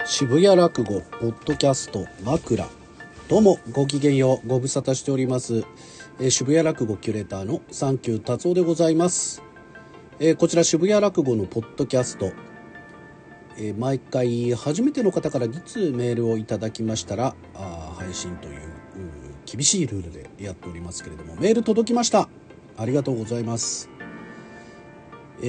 渋谷落語ポッドキャスト枕。どうもごきげんよう、ご無沙汰しております、渋谷落語キュレーターのサンキュー達夫でございます。こちら渋谷落語のポッドキャスト、毎回初めての方から2通メールをいただきましたら配信という厳しいルールでやっておりますけれども、メール届きました。ありがとうございます。こ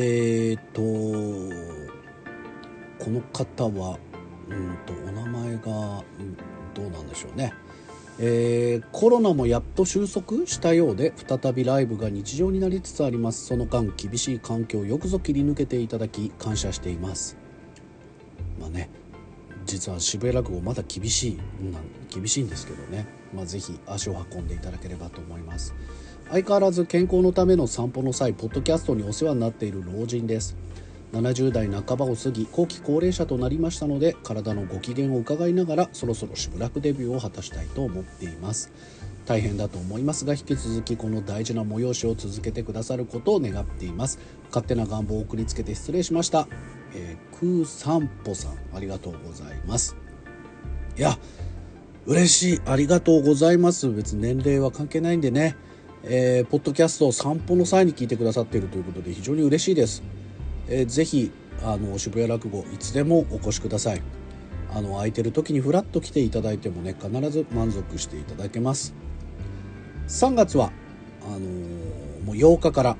の方はお名前が、どうなんでしょうね。コロナもやっと収束したようで、再びライブが日常になりつつあります。その間厳しい環境をよくぞ切り抜けていただき感謝しています。まあね、実は渋谷落語まだ厳しいんですけどね、ぜひ足を運んでいただければと思います。相変わらず健康のための散歩の際、ポッドキャストにお世話になっている老人です。70代半ばを過ぎ後期高齢者となりましたので、体のご機嫌を伺いながらそろそろ渋楽デビューを果たしたいと思っています。大変だと思いますが、引き続きこの大事な催しを続けてくださることを願っています。勝手な願望を送りつけて失礼しました。クーサンポさん、ありがとうございます。いや嬉しい、ありがとうございます。別に年齢は関係ないんでね、ポッドキャストを散歩の際に聞いてくださっているということで非常に嬉しいです。ぜひ渋谷落語いつでもお越しください。空いてる時にフラッと来ていただいてもね、必ず満足していただけます。3月はもう8日から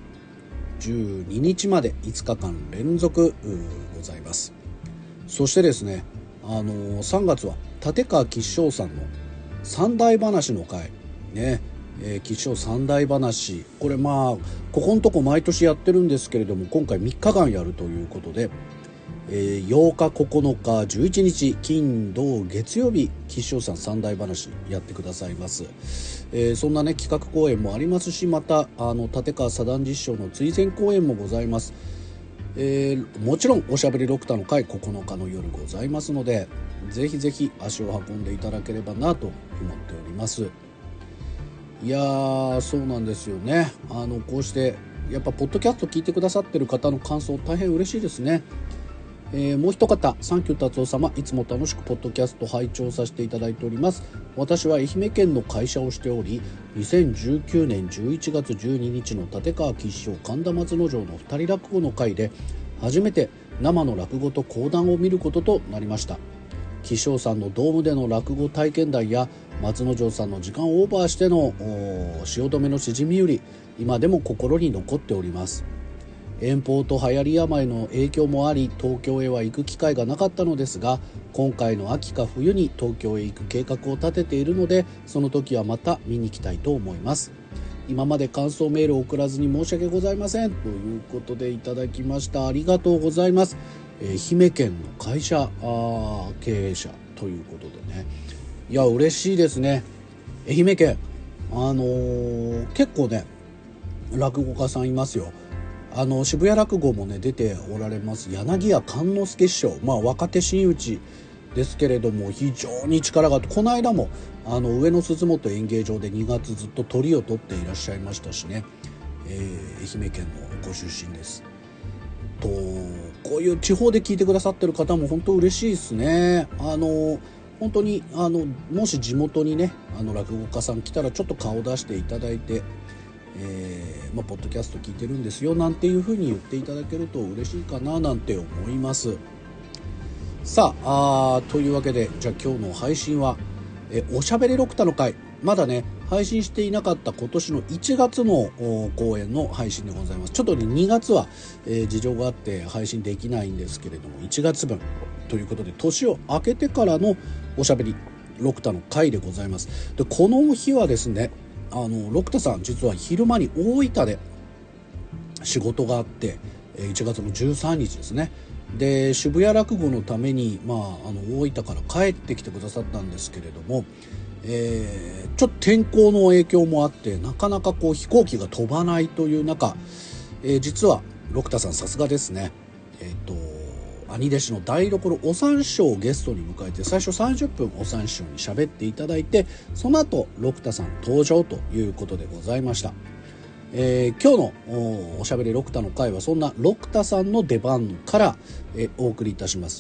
12日まで5日間連続ございます。そしてですね、3月は立川吉祥さんの三大話の会ね、吉祥三大話、これここのとこ毎年やってるんですけれども、今回3日間やるということで、8日9日11日金土月曜日、吉祥さん三大話やってくださいます。そんなね企画公演もありますし、また立川左談実証の追善公演もございます。もちろんおしゃべりロクタの会9日の夜ございますので、ぜひぜひ足を運んでいただければなと思っております。いやー、そうなんですよね。こうしてやっぱポッドキャスト聞いてくださってる方の感想大変嬉しいですね。もう一方、サンキュー達夫様、いつも楽しくポッドキャスト拝聴させていただいております。私は愛媛県の会社をしており、2019年11月12日の立川吉祥神田松之丞の二人落語の会で初めて生の落語と講談を見ることとなりました。吉祥さんのドームでの落語体験談や松之丞さんの時間をオーバーしての汐留のしじみ売り、今でも心に残っております。遠方と流行り病の影響もあり、東京へは行く機会がなかったのですが、今回の秋か冬に東京へ行く計画を立てているので、その時はまた見に行きたいと思います。今まで感想メールを送らずに申し訳ございません、ということでいただきました。ありがとうございます。愛媛県の会社経営者ということでね、いや嬉しいですね。愛媛県結構ね落語家さんいますよ。渋谷落語もね出ておられます柳家勘之助師匠、若手真打ちですけれども非常に力があって、この間も上野鈴本演芸場で2月ずっとトリを取っていらっしゃいましたしね、愛媛県のご出身です。こういう地方で聞いてくださってる方も本当嬉しいですね。本当にもし地元にね落語家さん来たらちょっと顔出していただいて、ポッドキャスト聞いてるんですよなんていう風に言っていただけると嬉しいかななんて思います。さあ、というわけで、じゃあ今日の配信はおしゃべりロクタの会、まだね配信していなかった今年の1月の公演の配信でございます。ちょっとね2月は、事情があって配信できないんですけれども、1月分ということで年を明けてからのおしゃべりロクタの会でございます。でこの日はですね、ロクタさん実は昼間に大分で仕事があって、1月の13日ですね。で渋谷落語のために、大分から帰ってきてくださったんですけれども、ちょっと天候の影響もあってなかなか飛行機が飛ばないという中、実はロクタさんさすがですね。兄弟子の台所お三師匠をゲストに迎えて、最初30分お三師匠に喋っていただいて、その後ロクタさん登場ということでございました。今日のおしゃべりロクタの会はそんなロクタさんの出番から、お送りいたします。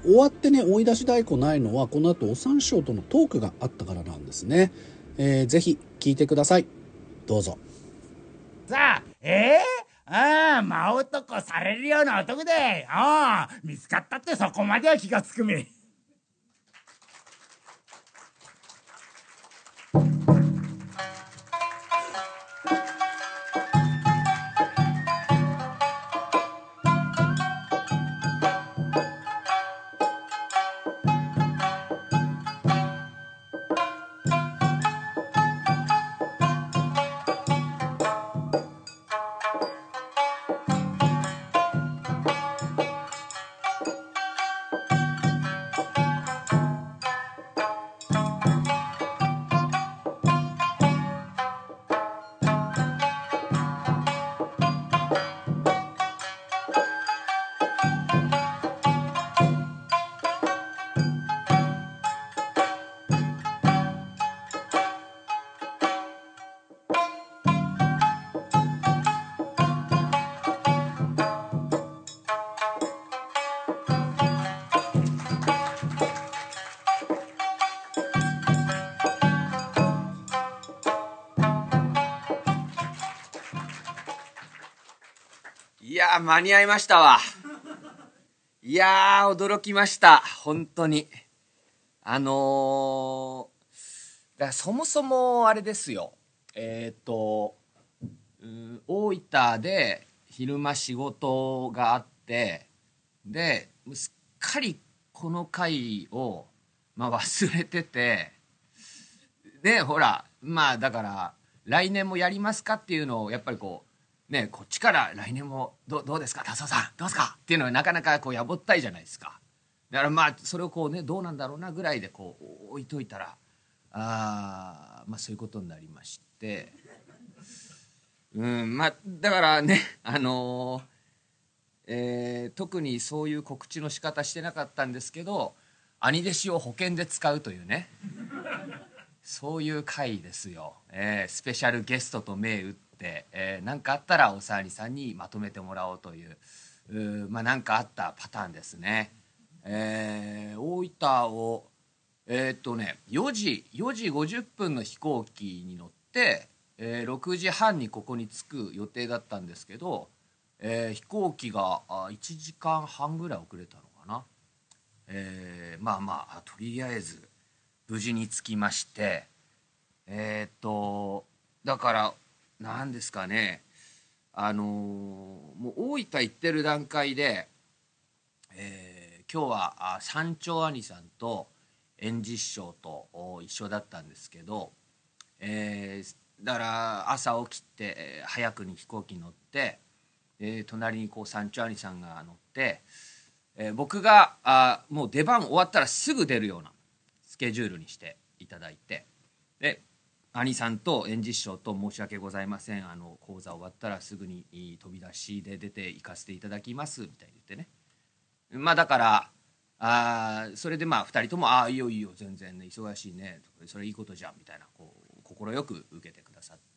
終わってね追い出し太鼓ないのはこの後お三師匠とのトークがあったからなんですね。ぜひ聞いてください。どうぞ。 さあ、真男されるような男で、見つかったってそこまでは気がつくめ。 いやー、間に合いましたわ。いやー、驚きました。本当に。だからそもそもあれですよ。大分で昼間仕事があって、で、すっかりこの回を、忘れてて、で、ほら、だから、来年もやりますかっていうのを、やっぱりこっちから来年もどうですか達夫さんどうですかっていうのはなかなかやぼったいじゃないですか。だからそれをどうなんだろうなぐらいで置いといたらそういうことになりまして、だからね特にそういう告知の仕方してなかったんですけど、兄弟子を保険で使うというねそういう回ですよ。スペシャルゲストと銘打って、何かあったらおさわりさんにまとめてもらおうという何かあったパターンですね。大分を4時50分の飛行機に乗って、6時半にここに着く予定だったんですけど、飛行機が1時間半ぐらい遅れたのかな。とりあえず無事に着きまして、だから何ですかね、もう大分行ってる段階で、今日は山頂兄さんと円寺師匠と一緒だったんですけど、だから朝起きて早くに飛行機に乗って、隣に山頂兄さんが乗って、僕がもう出番終わったらすぐ出るようなスケジュールにしていただいて、で兄さんと円寺師匠と申し訳ございません、講座終わったらすぐに飛び出しで出て行かせていただきますみたいに言ってね、だからそれで2人ともいいよいいよ全然ね忙しいねそれいいことじゃんみたいな快く受けてくださって、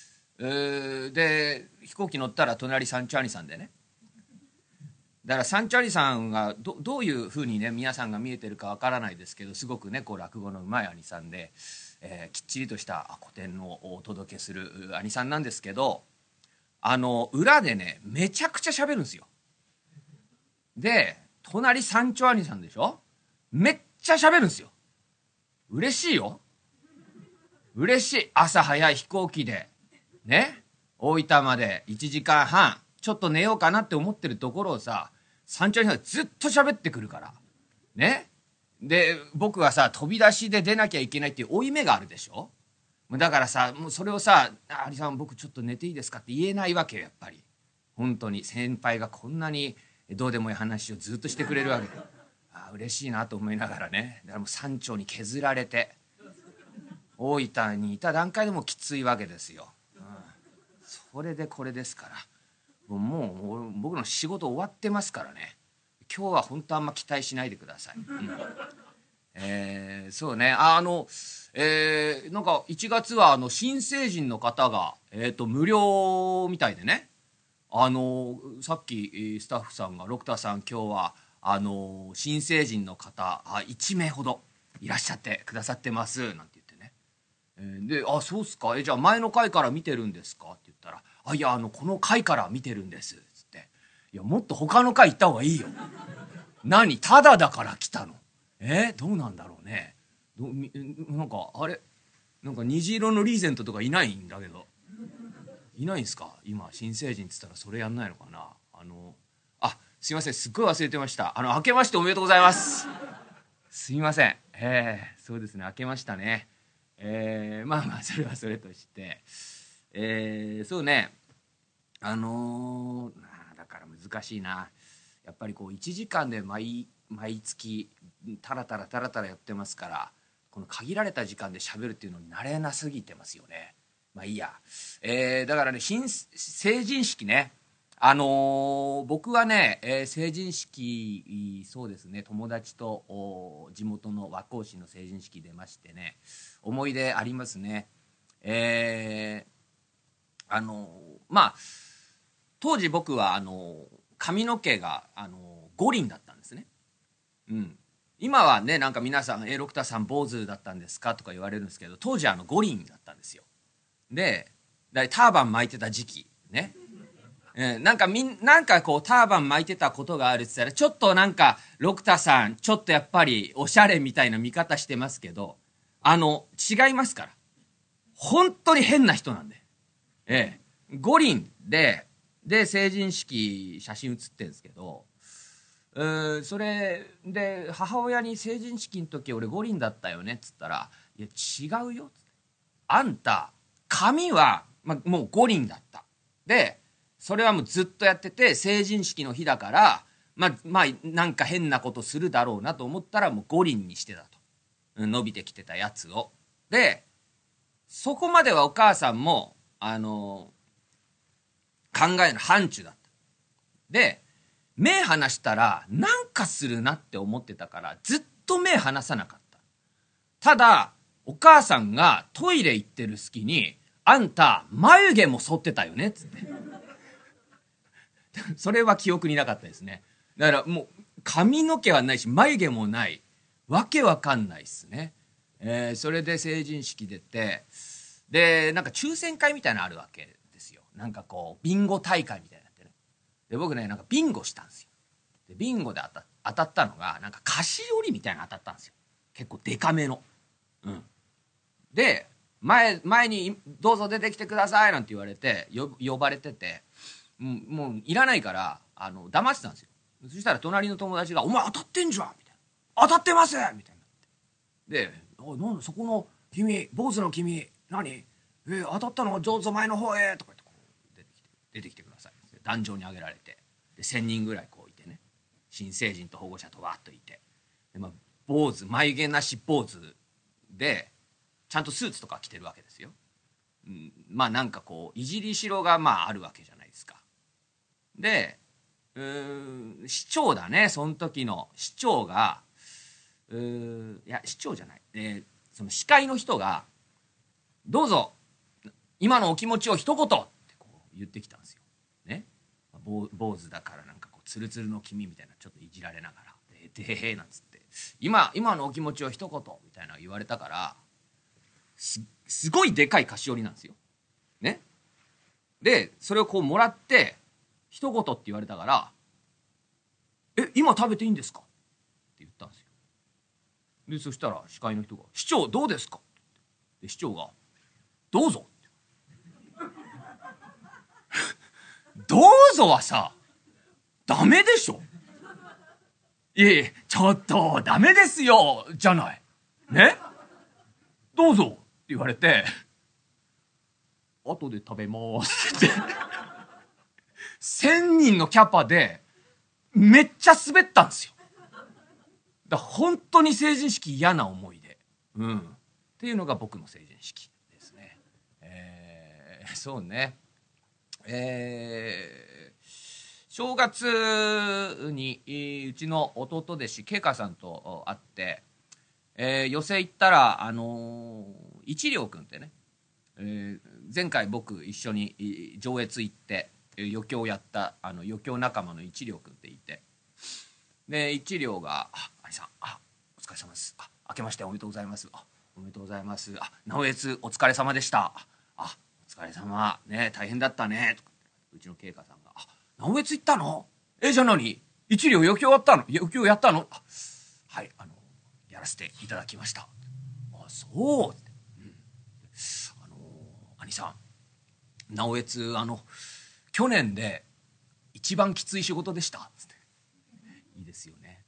で飛行機乗ったら隣サンチャーニさんでね、だからサンチャーニさんがどういうふうにね皆さんが見えてるかわからないですけど、すごくね落語のうまい兄さんで、きっちりとした古典をお届けする兄さんなんですけど、裏でねめちゃくちゃ喋るんですよ。で隣山頂兄さんでしょ、めっちゃ喋るんですよ。嬉しいよ、嬉しい。朝早い飛行機でね大分まで1時間半ちょっと寝ようかなって思ってるところをさ、山頂兄さんずっと喋ってくるからね。で僕はさ飛び出しで出なきゃいけないっていう負い目があるでしょ。だからさもうそれをさ「有さん僕ちょっと寝ていいですか?」って言えないわけよ。やっぱり本当に先輩がこんなにどうでもいい話をずっとしてくれるわけで、嬉しいなと思いながらね、だからもう山頂に削られて大分にいた段階でもきついわけですよ、それでこれですからもう僕の仕事終わってますからね。今日は本当あんま期待しないでください、そうねなんか1月は新成人の方が、無料みたいでね、さっきスタッフさんが「六田さん今日は新成人の方1名ほどいらっしゃってくださってますなんて言ってね、で「あ、そうっすか、じゃあ前の回から見てるんですか?」って言ったら「いやこの回から見てるんです」っつって「いやもっと他の回行った方がいいよ何タダだから来たの？どうなんだろうね。なんかあれなんか虹色のリーゼントとかいないんだけど、いないんすか今新成人っつったらそれやんないのかな。すいません、すっごい忘れてました。明けましておめでとうございます。すいません。そうですね、明けましたね。まあまあそれはそれとして、そうね、だから難しいな。やっぱりこう1時間で毎月タラタラやってますから、この限られた時間で喋るっていうのに慣れなすぎてますよね。まあいいや。だからね、成人式ね、僕はね、成人式そうですね、友達と地元の和光市の成人式出ましてね、思い出ありますね。まあ当時僕は髪の毛が五輪だったんですね。今はね、なんか皆さん「六太さん坊主だったんですか?」とか言われるんですけど、当時は五輪だったんですよ。でターバン巻いてた時期ね、なんかこうターバン巻いてたことがあるって言ったら、ちょっとなんか六太さんちょっとやっぱりおしゃれみたいな見方してますけど、違いますから。本当に変な人なんで、五輪で成人式写真写ってるんですけど、それで母親に「成人式の時俺五輪だったよね」っつったら「いや違うよ」っつって「あんた髪は、もう五輪だった」でそれはもうずっとやってて、成人式の日だからなんか変なことするだろうなと思ったらもう五輪にしてたと、伸びてきてたやつを。でそこまではお母さんも考えの範疇だった。で目離したらなんかするなって思ってたからずっと目離さなかった。ただお母さんがトイレ行ってる隙に「あんた眉毛も剃ってたよね」っつってそれは記憶になかったですね。だからもう髪の毛はないし眉毛もない、わけわかんないっすね。それで成人式出て、でなんか抽選会みたいなのあるわけですよ。なんかこうビンゴ大会みたいなってね。で僕ねなんかビンゴしたんですよ。でビンゴで当たったのがなんか菓子折りみたいなの当たったんですよ。結構デカめの。で前に「どうぞ出てきてください」なんて言われて呼ばれてて、もういらないから黙ってたんですよ。そしたら隣の友達が「お前当たってんじゃん」みたいな「当たってます」みたいになって、で「なんでそこの君坊主の君何当たったのどうぞ前の方へ」とか言ってこう出てきてください。壇上に上げられて、で1,000人ぐらいこういてね、新成人と保護者とわっといて、で、坊主眉毛なし坊主でちゃんとスーツとか着てるわけですよ。なんかこういじりしろがあるわけじゃないですか。で市長だね、その時の市長がいや市長じゃない、その司会の人が「どうぞ今のお気持ちを一言」ってこう言ってきたんですよ。ね、坊主だからなんかこうツルツルの君みたいなちょっといじられながら「でへへ」なんつって「今のお気持ちを一言」みたいな言われたから、すごいでかい菓子折りなんですよ。ね。でそれをこうもらって一言って言われたから「今食べていいんですか?」って言ったんですよ。でそしたら司会の人が「市長どうですか?」で市長が「どうぞ」どうぞはさダメでしょ。いえいえちょっとダメですよじゃないね。どうぞって言われて「後で食べます」って1,000人のキャパでめっちゃ滑ったんですよ。だ本当に成人式嫌な思い出、っていうのが僕の成人式ですね。そうね、正月にうちの弟弟子慶香さんと会って、寄席行ったら一両君ってね、前回僕一緒に上越行って余興やった余興仲間の一両君っていて、 で一両が「兄さんお疲れ様です。明けましておめでとうございます。おめでとうございます。直江津お疲れ様でした。お疲れ様ね、大変だったね」とかうちの慶香さんが「直江津行ったの？じゃあ何一両余興やったの？余興やったの？はいやらせていただきました。そう」って、兄さん直江津去年で一番きつい仕事でした」つって。いいですよね。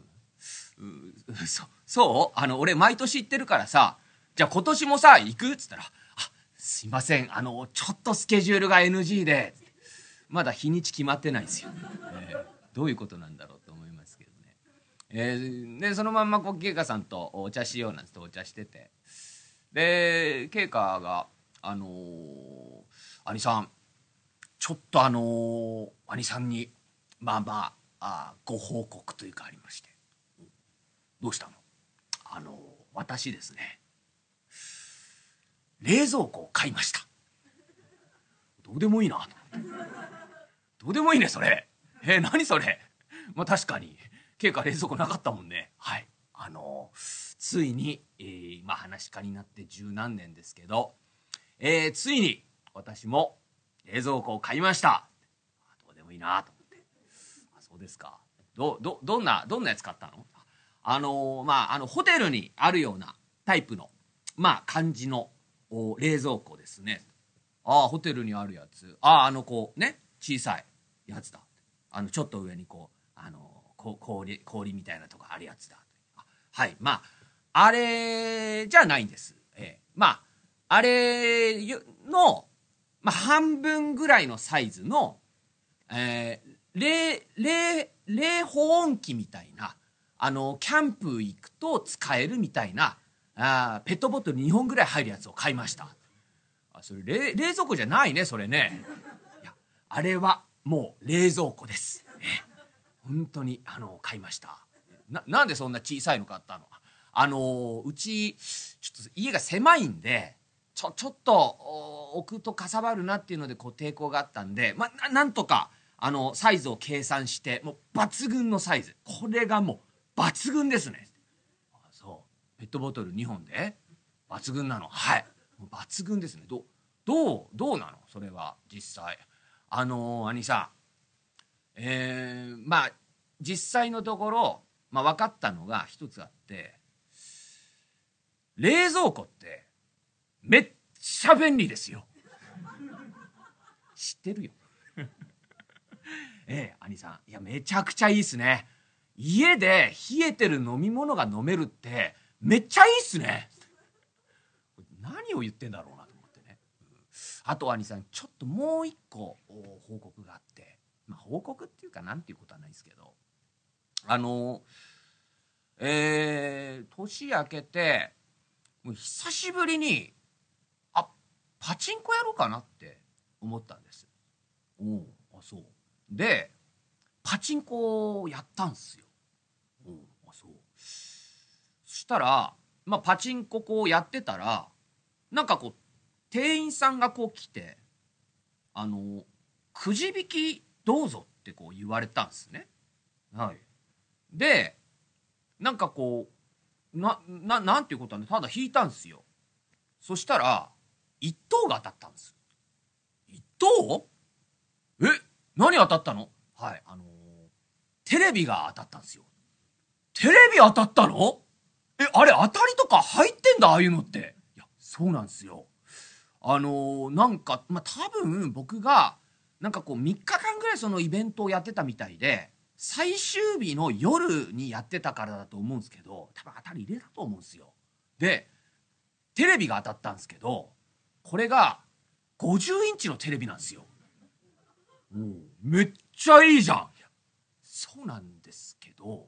そう俺毎年行ってるからさ、じゃあ今年もさ行くっつったら「すいませんちょっとスケジュールが NG で」まだ日にち決まってないんですよ、どういうことなんだろうと思いますけどね。でそのまんま慶香さんとお茶しようなんつってお茶してて、で慶香が兄さんちょっと兄さんにご報告というかありまして。どうしたの？私ですね冷蔵庫を買いました。どうでもいいな。どうでもいいねそれ。何それ。確かに慶香冷蔵庫なかったもんね。はい。ついに、話し家になって十何年ですけど、ついに私も冷蔵庫を買いました。どうでもいいなと思って。そうですか。どんなやつ買ったの？ホテルにあるようなタイプの感じの冷蔵庫ですね。ホテルにあるやつ。小さいやつだ。ちょっと上に氷みたいなとこあるやつだ。はい。あれじゃないんです。あれの、半分ぐらいのサイズの、冷保温器みたいな、キャンプ行くと使えるみたいな、ペットボトル2本ぐらい入るやつを買いました。それ冷蔵庫じゃないね、それね。いや、あれはもう冷蔵庫です。本当に買いました。なんでそんな小さいの買ったの？うちちょっと家が狭いんでちょっと置くとかさばるなっていうので抵抗があったんで、なんとかサイズを計算してもう抜群のサイズ、これがもう抜群ですね。そうペットボトル2本で抜群なの。はい、もう抜群ですね。どうなのそれは実際。兄さん実際のところ、分かったのが一つあって、冷蔵庫ってめっちゃ便利ですよ。知ってるよ。兄さん、いやめちゃくちゃいいっすね。家で冷えてる飲み物が飲めるってめっちゃいいっすね。何を言ってんだろうなと思ってね。あと兄さん、ちょっともう一個報告があって、報告っていうかなんていうことはないですけど、年明けてもう久しぶりにパチンコやろうかなって思ったんです。そうでパチンコをやったんすよ。そうそしたらパチンコやってたら店員さんが来てくじ引きどうぞって言われたんですね。はい。でなんていうことはね、ただ引いたんですよ。そしたら1等が当たったんです。1等？何当たったの？はい、テレビが当たったんですよ。テレビ当たったの？あれ当たりとか入ってんだ、ああいうのって。いや、そうなんですよ。多分僕が3日間ぐらいそのイベントをやってたみたいで、最終日の夜にやってたからだと思うんですけど、多分当たり入れたと思うんですよ。でテレビが当たったんですけど、これが50インチのテレビなんですよ。めっちゃいいじゃん。いや、そうなんですけど、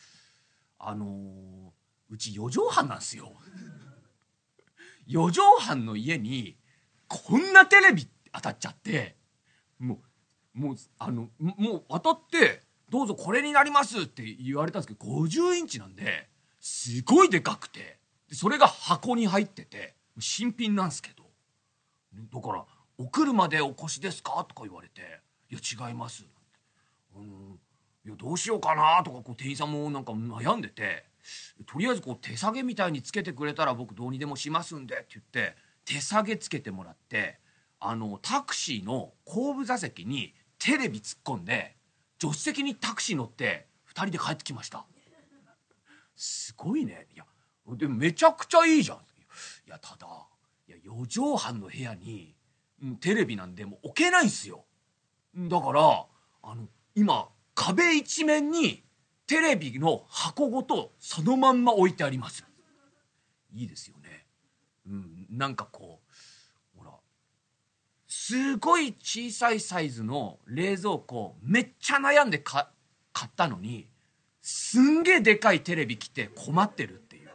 うち4畳半なんですよ。4畳半の家にこんなテレビ当たっちゃって、もう当たってどうぞこれになりますって言われたんですけど、50インチなんですごいでかくて、それが箱に入ってて新品なんですけど、だから「お車でお越しですか?」とか言われて「いや違います」 いやどうしようかなとかこう店員さんもなんか悩んでて、とりあえずこう手提げみたいにつけてくれたら僕どうにでもしますんでって言って手提げつけてもらって、タクシーの後部座席にテレビ突っ込んで助手席にタクシー乗って2人で帰ってきました。すごいね。いやでもめちゃくちゃいいじゃん。いやただ4畳半の部屋にテレビなんでもう置けないんすよ。だから今壁一面にテレビの箱ごとそのまんま置いてあります。いいですよね。なんかこうほらすごい小さいサイズの冷蔵庫めっちゃ悩んで買ったのにすんげえでかいテレビ来て困ってるっていう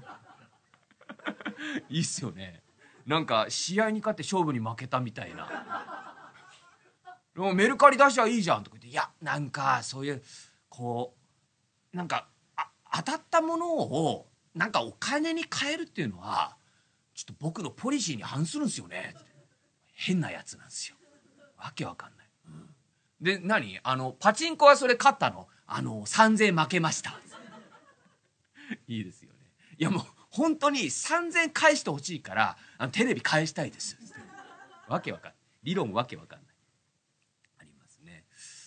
いいっすよね。なんか試合に勝って勝負に負けたみたいな。メルカリ出しゃいいじゃんとか言って、いやなんかそういうこうなんか当たったものをなんかお金に換えるっていうのはちょっと僕のポリシーに反するんですよね。変なやつなんですよ。わけわかんない。で何パチンコはそれ勝ったの3000負けましたいいですよね。いやもう本当に3000返してほしいからテレビ返したいですわけわかんない。理論わけわかんないありますね。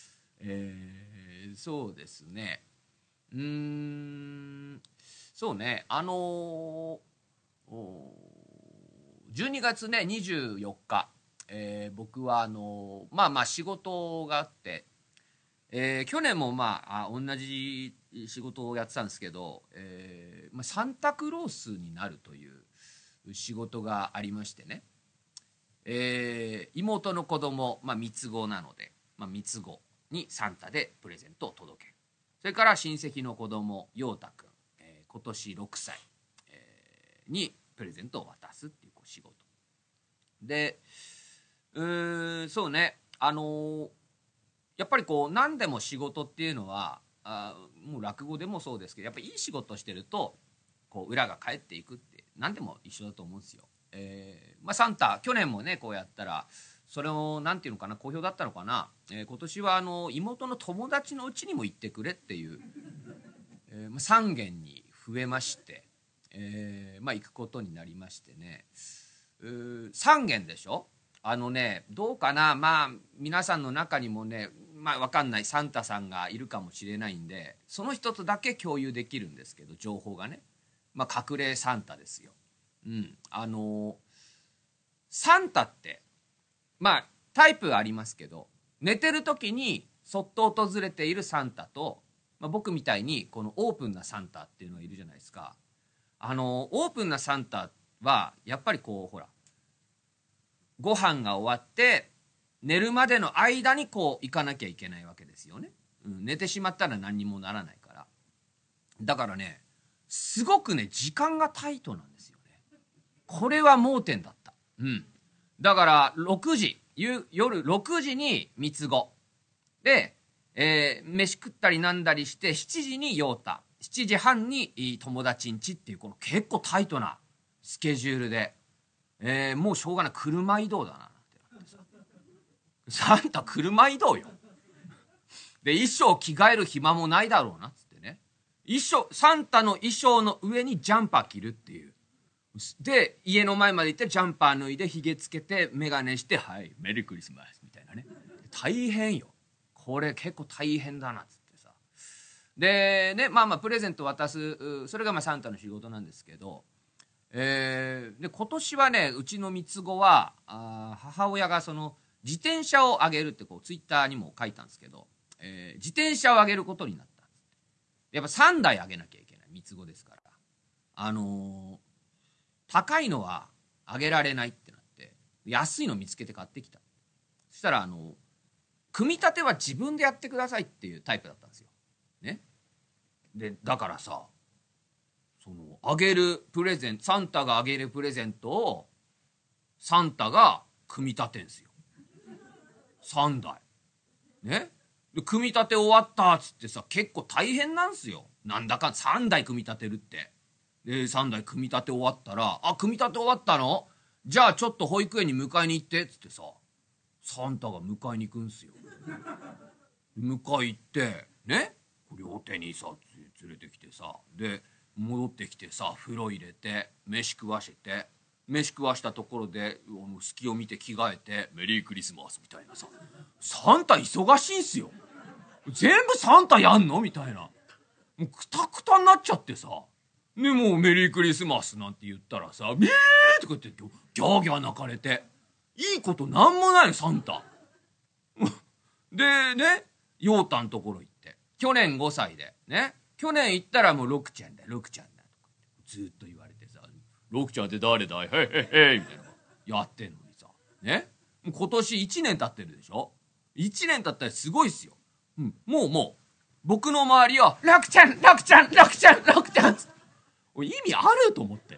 そうですね。そうね12月ね24日、僕は仕事があって、去年も同じ仕事をやってたんですけど、サンタクロースになるという仕事がありましてね、妹の子供、三つ子なので、三つ子にサンタでプレゼントを届ける。それから親戚の子供陽太くん、今年6歳、にプレゼントを渡すっていう仕事で、そうねやっぱりこう何でも仕事っていうのはもう落語でもそうですけど、やっぱりいい仕事してるとこう裏が返っていくって何でも一緒だと思うんですよ。サンタ去年もねこうやったらそれをなんていうのかな好評だったのかな、今年は妹の友達のうちにも行ってくれっていう、3軒に増えまして、行くことになりましてね。3軒でしょ。どうかな、皆さんの中にもね分かんないサンタさんがいるかもしれないんでその一つだけ共有できるんですけど情報がね、隠れサンタですよ。サンタってタイプありますけど寝てる時にそっと訪れているサンタと、僕みたいにこのオープンなサンタっていうのがいるじゃないですか。オープンなサンタはやっぱりこうほらご飯が終わって寝るまでの間にこう行かなきゃいけないわけですよね。寝てしまったら何にもならないから。だからねすごくね時間がタイトなんですよね。これは盲点だった。だから6時夜6時に三つ子で、飯食ったりなんだりして7時に陽太7時半に友達ん家っていうこの結構タイトなスケジュールで、もうしょうがない車移動だなってなってさサンタ車移動よで衣装着替える暇もないだろうなっつってねサンタの衣装の上にジャンパー着るっていうで家の前まで行ってジャンパー脱いでひげつけて眼鏡してはいメリークリスマスみたいなね大変よこれ結構大変だなっつってさでねプレゼント渡すそれがサンタの仕事なんですけど、で今年はねうちの三つ子は母親がその自転車をあげるってこうツイッターにも書いたんですけど、自転車をあげることになったんです。やっぱ3台あげなきゃいけない三つ子ですから高いのはあげられないってなって安いの見つけて買ってきた。そしたら組み立ては自分でやってくださいっていうタイプだったんですよ。ね。でだからさそのあげるプレゼントサンタがあげるプレゼントをサンタが組み立てんすよ。3台ね。で組み立て終わったっつってさ結構大変なんすよ。なんだか3台組み立てるって。で3台組み立て終わったら組み立て終わったのじゃあちょっと保育園に迎えに行ってっつってさサンタが迎えに行くんすよ。迎え行ってね、両手にさ連れてきてさ、で戻ってきてさ、風呂入れて飯食わしたところで隙を見て着替えてメリークリスマスみたいなさ、サンタ忙しいんすよ。全部サンタやんのみたいな、もうクタクタになっちゃってさ、でもうメリークリスマスなんて言ったらさ、ビーとか言ってギャーギャー泣かれて、いいことなんもないサンタでね、ヨータんところ行って、去年5歳でね、去年行ったらもうロクちゃんだとかずっと言われてさ、ロクちゃんって誰だい、へいへいへいみたいなやってんのにさね、もう今年1年経ってるでしょ。1年経ったらすごいっすよ。もう僕の周りはロクちゃんロクちゃんロクちゃんロクちゃん意味あると思って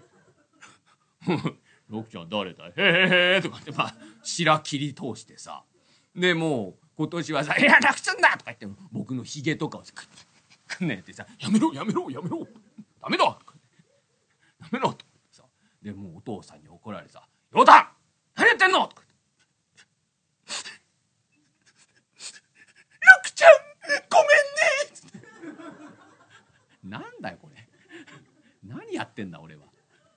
ロクちゃん誰だい、へへへとかって白切り通してさ、でもう今年はさ、いやロクちゃんだとか言って僕のヒゲとかをくんねってさ、やめろダメだダメとさ、でもうお父さんに怒られさ、ヨータ何やってんのとか言って、ロクちゃんごめんねなんだよこれ何やってんだ俺は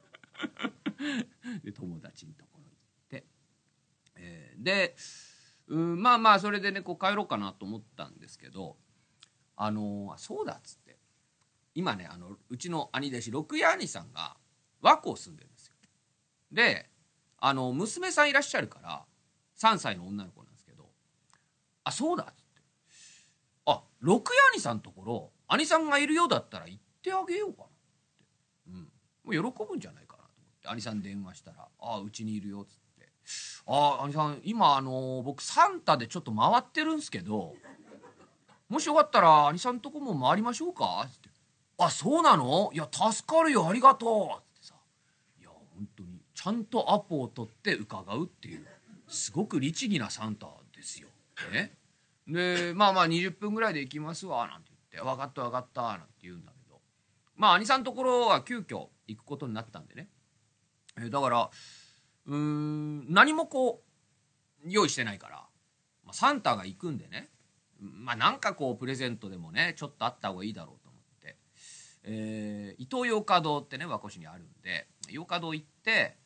で友達のところ行って、でまあそれでねこう帰ろうかなと思ったんですけど、そうだっつって、今ねうちの兄弟子六谷兄さんが和光住んでるんですよ。で娘さんいらっしゃるから3歳の女の子なんですけど、そうだっつって、六谷兄さんのところ兄さんがいるようだったら行ってあげようかなって、もう喜ぶんじゃないかなと思って兄さん電話したら、うちにいるよっつって、兄さん今僕サンタでちょっと回ってるんすけど、もしよかったら兄さんとこも回りましょうかって。そうなの、いや助かるよありがとうってさ、いや本当にちゃんとアポを取って伺うっていうすごく律儀なサンタですよ。でまあ20分ぐらいで行きますわなんて言って、分かったなんて言うんだけど、兄さんのところは急遽行くことになったんでね、だから何もこう用意してないから、サンタが行くんでね、なんかこうプレゼントでもねちょっとあった方がいいだろうと思って、イトーヨーカドーってね和光市にあるんで、ヨーカドー行って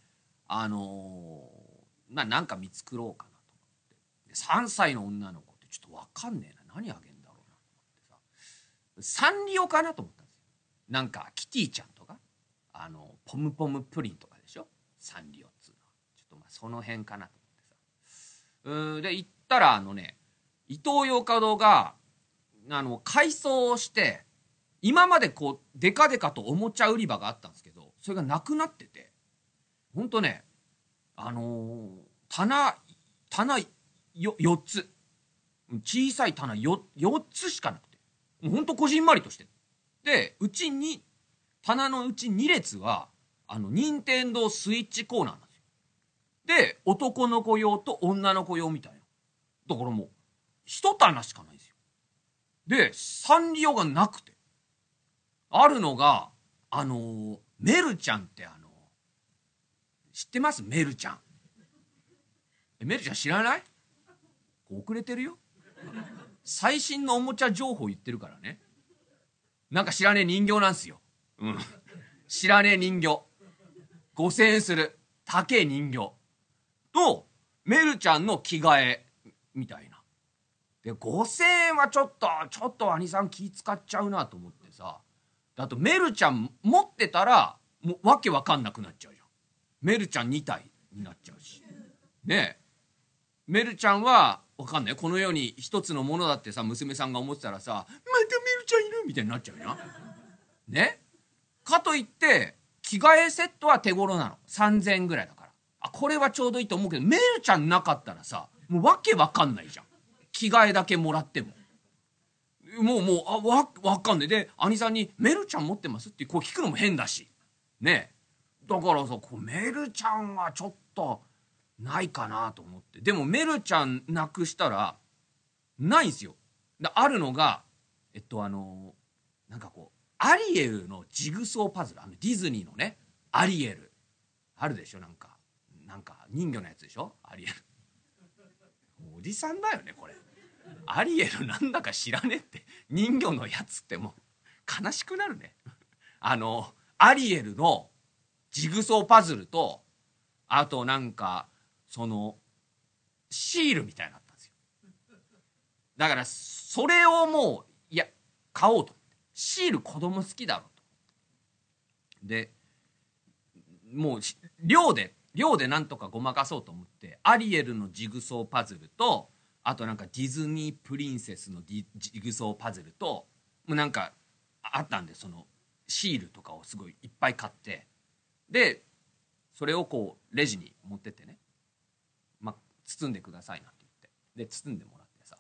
なんか見繕おうかなと思って、3歳の女の子ってちょっと分かんねえな、何あげんだろうなと思ってさ、サンリオかなと思ったんですよ。なんかキティちゃんとかポムポムプリンとかでしょ、サンリオっつうのは。ちょっとその辺かなと思ってさ、で行ったらイトーヨーカドーが改装をして、今までこうデカデカとおもちゃ売り場があったんですけど、それがなくなってて、ほんとね棚4つ、小さい棚 4つしかなくて、もうほんとこじんまりとしてる。で棚のうち2列は任天堂スイッチコーナーなんですよ。で男の子用と女の子用みたいな、だからもう一棚しかないんですよ。でサンリオがなくて、あるのがメルちゃんって知ってます？メルちゃん。メルちゃん知らない？遅れてるよ。最新のおもちゃ情報言ってるからね。なんか知らねえ人形なんすよ。知らねえ人形。5000円する高え人形とメルちゃんの着替えみたいな。で5000円はちょっと兄さん気使っちゃうなと思ってさ、あとメルちゃん持ってたらもうわけわかんなくなっちゃうじゃん。メルちゃん2体になっちゃうしね。メルちゃんはわかんない、この世に一つのものだってさ娘さんが思ってたらさ、またメルちゃんいるみたいになっちゃうじゃんね。かといって着替えセットは手頃なの、3000円ぐらいだから、これはちょうどいいと思うけど、メルちゃんなかったらさもうわけわかんないじゃん。着替えだけもらってもわかんない。で兄さんにメルちゃん持ってますってこう聞くのも変だしね。だからさメルちゃんはちょっとないかなと思って。でもメルちゃんなくしたらないんすよ。あるのがなんかこうアリエルのジグソーパズル、ディズニーのねアリエルあるでしょ、なんか人魚のやつでしょアリエル。おじさんだよねこれアリエルなんだか知らねえって人魚のやつってもう悲しくなるね。アリエルのジグソーパズルと、あとなんかそのシールみたいなのあったんですよ。だからそれをもういや買おうと思って、シール子供好きだろうと。でもう量でなんとかごまかそうと思って、アリエルのジグソーパズルと、あとなんかディズニープリンセスのジグソーパズルと、もうなんかあったんで、そのシールとかをすごいいっぱい買って、でそれをこうレジに持ってってね、まあ、包んでくださいなって言って、で包んでもらってさ、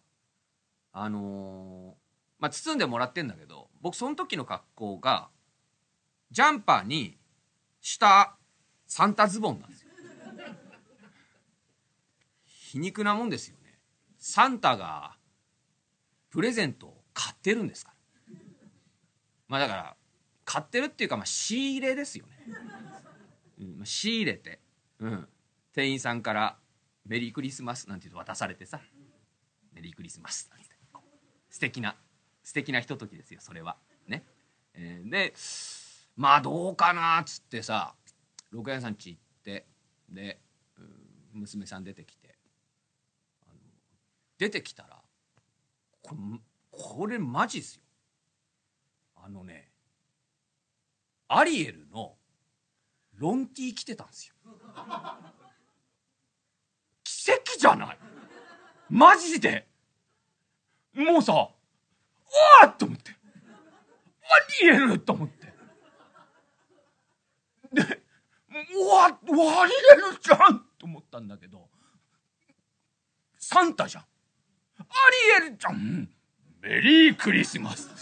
まあ、包んでもらってんだけど、僕その時の格好がジャンパーに下サンタズボンなんですよ。皮肉なもんですよね。サンタがプレゼントを買ってるんですから。まあだから買ってるっていうか、まあ仕入れですよね。仕入れて、店員さんからメリークリスマスなんて言うと渡されてさ、メリークリスマスなんて素敵なひとときですよ、それはね。でまあどうかなっつってさ、六屋さん家行って、で娘さん出てきて、出てきたらこれマジっすよ。アリエルのロンティー着てたんですよ。奇跡じゃない？マジでもうさ、うわーっと思って、アリエルと思って、でうわアリエルじゃんと思ったんだけど、サンタじゃん、アリエルじゃん、メリークリスマス、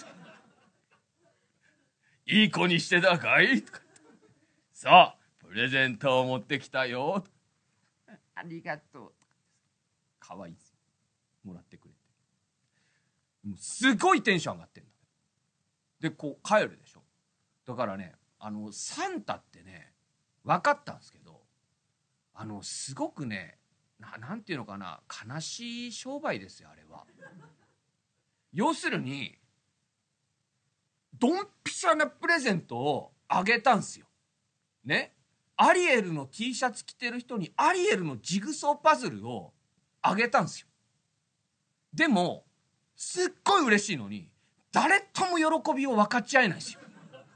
いい子にしてたかいとか、さあプレゼントを持ってきたよ、ありがとう、かわいいですよ、もらってくれて、もうすごいテンション上がってんだ。でこう帰るでしょ。だからね、サンタってね、分かったんですけど、すごくね、なんていうのかな、悲しい商売ですよ、あれは。要するにドンピシャなプレゼントをあげたんすよね。アリエルの T シャツ着てる人にアリエルのジグソーパズルをあげたんすよ。でもすっごい嬉しいのに誰とも喜びを分かち合えないんですよ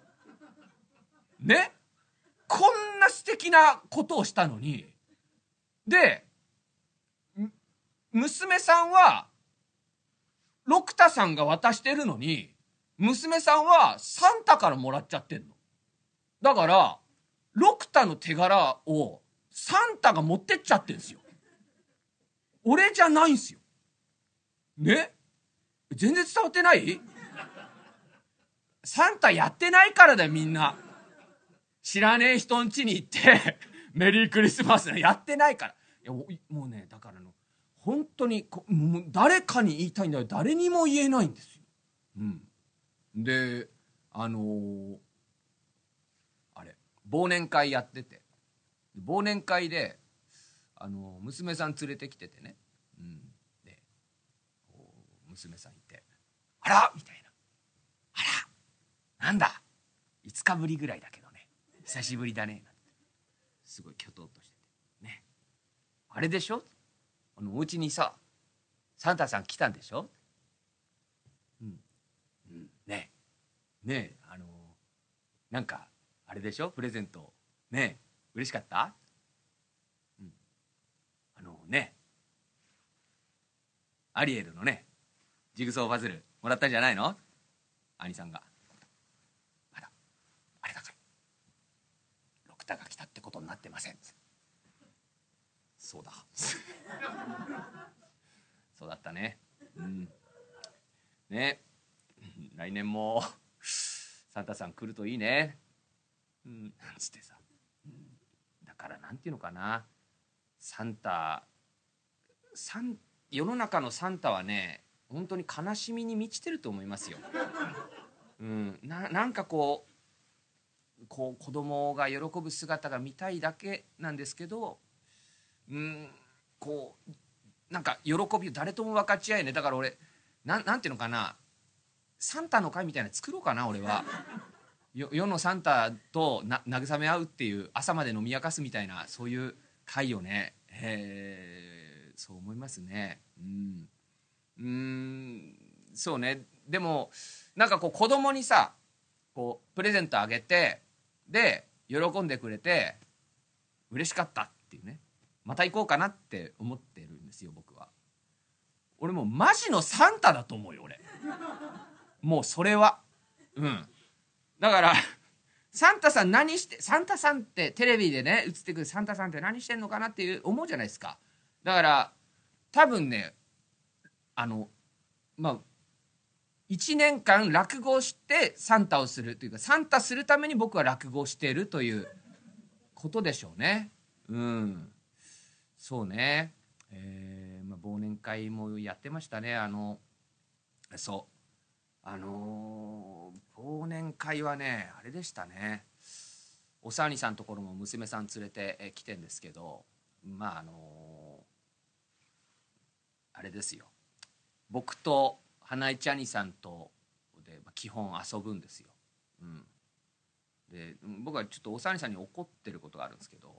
ね。こんな素敵なことをしたのに、で娘さんは六太さんが渡してるのに、娘さんはサンタからもらっちゃってんの。だから六太の手柄をサンタが持ってっちゃってんすよ。俺じゃないんすよね。全然伝わってない？サンタやってないからだよ、みんな。知らねえ人ん家に行ってメリークリスマスやってないから。いやもうね、だから本当にもう誰かに言いたいんだよ、誰にも言えないんですよ。であれ忘年会やってて、忘年会で娘さん連れてきててね、で娘さんいて、あらみたいな、あらなんだ5日ぶりぐらいだけどね、久しぶりだねなんてすごいきょとんとしててね、あれでしょ、お家にさサンタさん来たんでしょ、ねえなんかあれでしょ、プレゼントねえ嬉しかった？ねアリエルのねジグソーパズルもらったんじゃないの？兄さんが。あれだから六太が来たってことになってません。そうだそうだったね。ね、来年もサンタさん来るといいね。なんつってさ、だからなんていうのかな、世の中のサンタはね、本当に悲しみに満ちてると思いますよ。なんかこう子供が喜ぶ姿が見たいだけなんですけど、こうなんか喜びを誰とも分かち合えね。だから俺なんていうのかな、サンタの会みたいなの作ろうかな俺は。世のサンタと慰め合うっていう、朝まで飲み明かすみたいな、そういう会をね、そう思いますね。そうね。でもなんかこう子供にさ、こうプレゼントあげて、で喜んでくれて嬉しかったっていうね、また行こうかなって思ってるんですよ僕は。俺もうマジのサンタだと思うよ俺。もうそれはだからサンタさん何して、サンタさんってテレビでね映ってくるサンタさんって何してんのかなっていう思うじゃないですか。だから多分ね、まあ1年間落語してサンタをするというか、サンタするために僕は落語しているということでしょうね。そうね。忘年会もやってましたね。忘年会はねあれでしたね。おさわにさんのところも娘さん連れて来てんですけど、あれですよ、僕と花市兄さんとで基本遊ぶんですよ。で僕はちょっとおさわにさんに怒ってることがあるんですけど、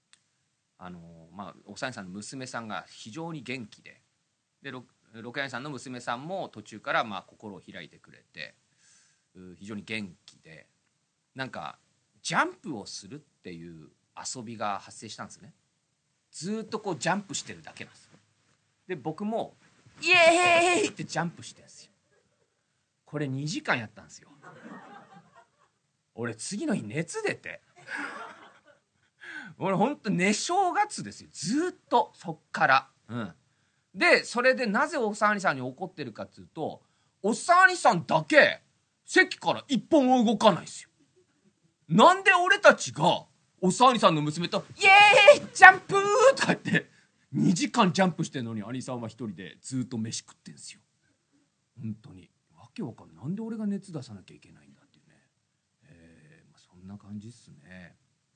おさわにさんの娘さんが非常に元気で、六谷さんの娘さんも途中から心を開いてくれて、非常に元気で、なんかジャンプをするっていう遊びが発生したんですね。ずっとこうジャンプしてるだけなんですよ。で僕もイエーイってジャンプしてるんですよ。これ2時間やったんですよ。俺次の日熱出て俺ほんと寝正月ですよ、ずっとそっから。でそれでなぜおさわりさんに怒ってるかっていうと、おさわりさんだけ席から一歩も動かないですよ。なんで俺たちがおさわりさんの娘とイエーイジャンプーとかって2時間ジャンプしてんのに、兄さんは一人でずっと飯食ってんすよ。本当にわけわかんない。なんで俺が熱出さなきゃいけないんだっていうね。そんな感じっすね。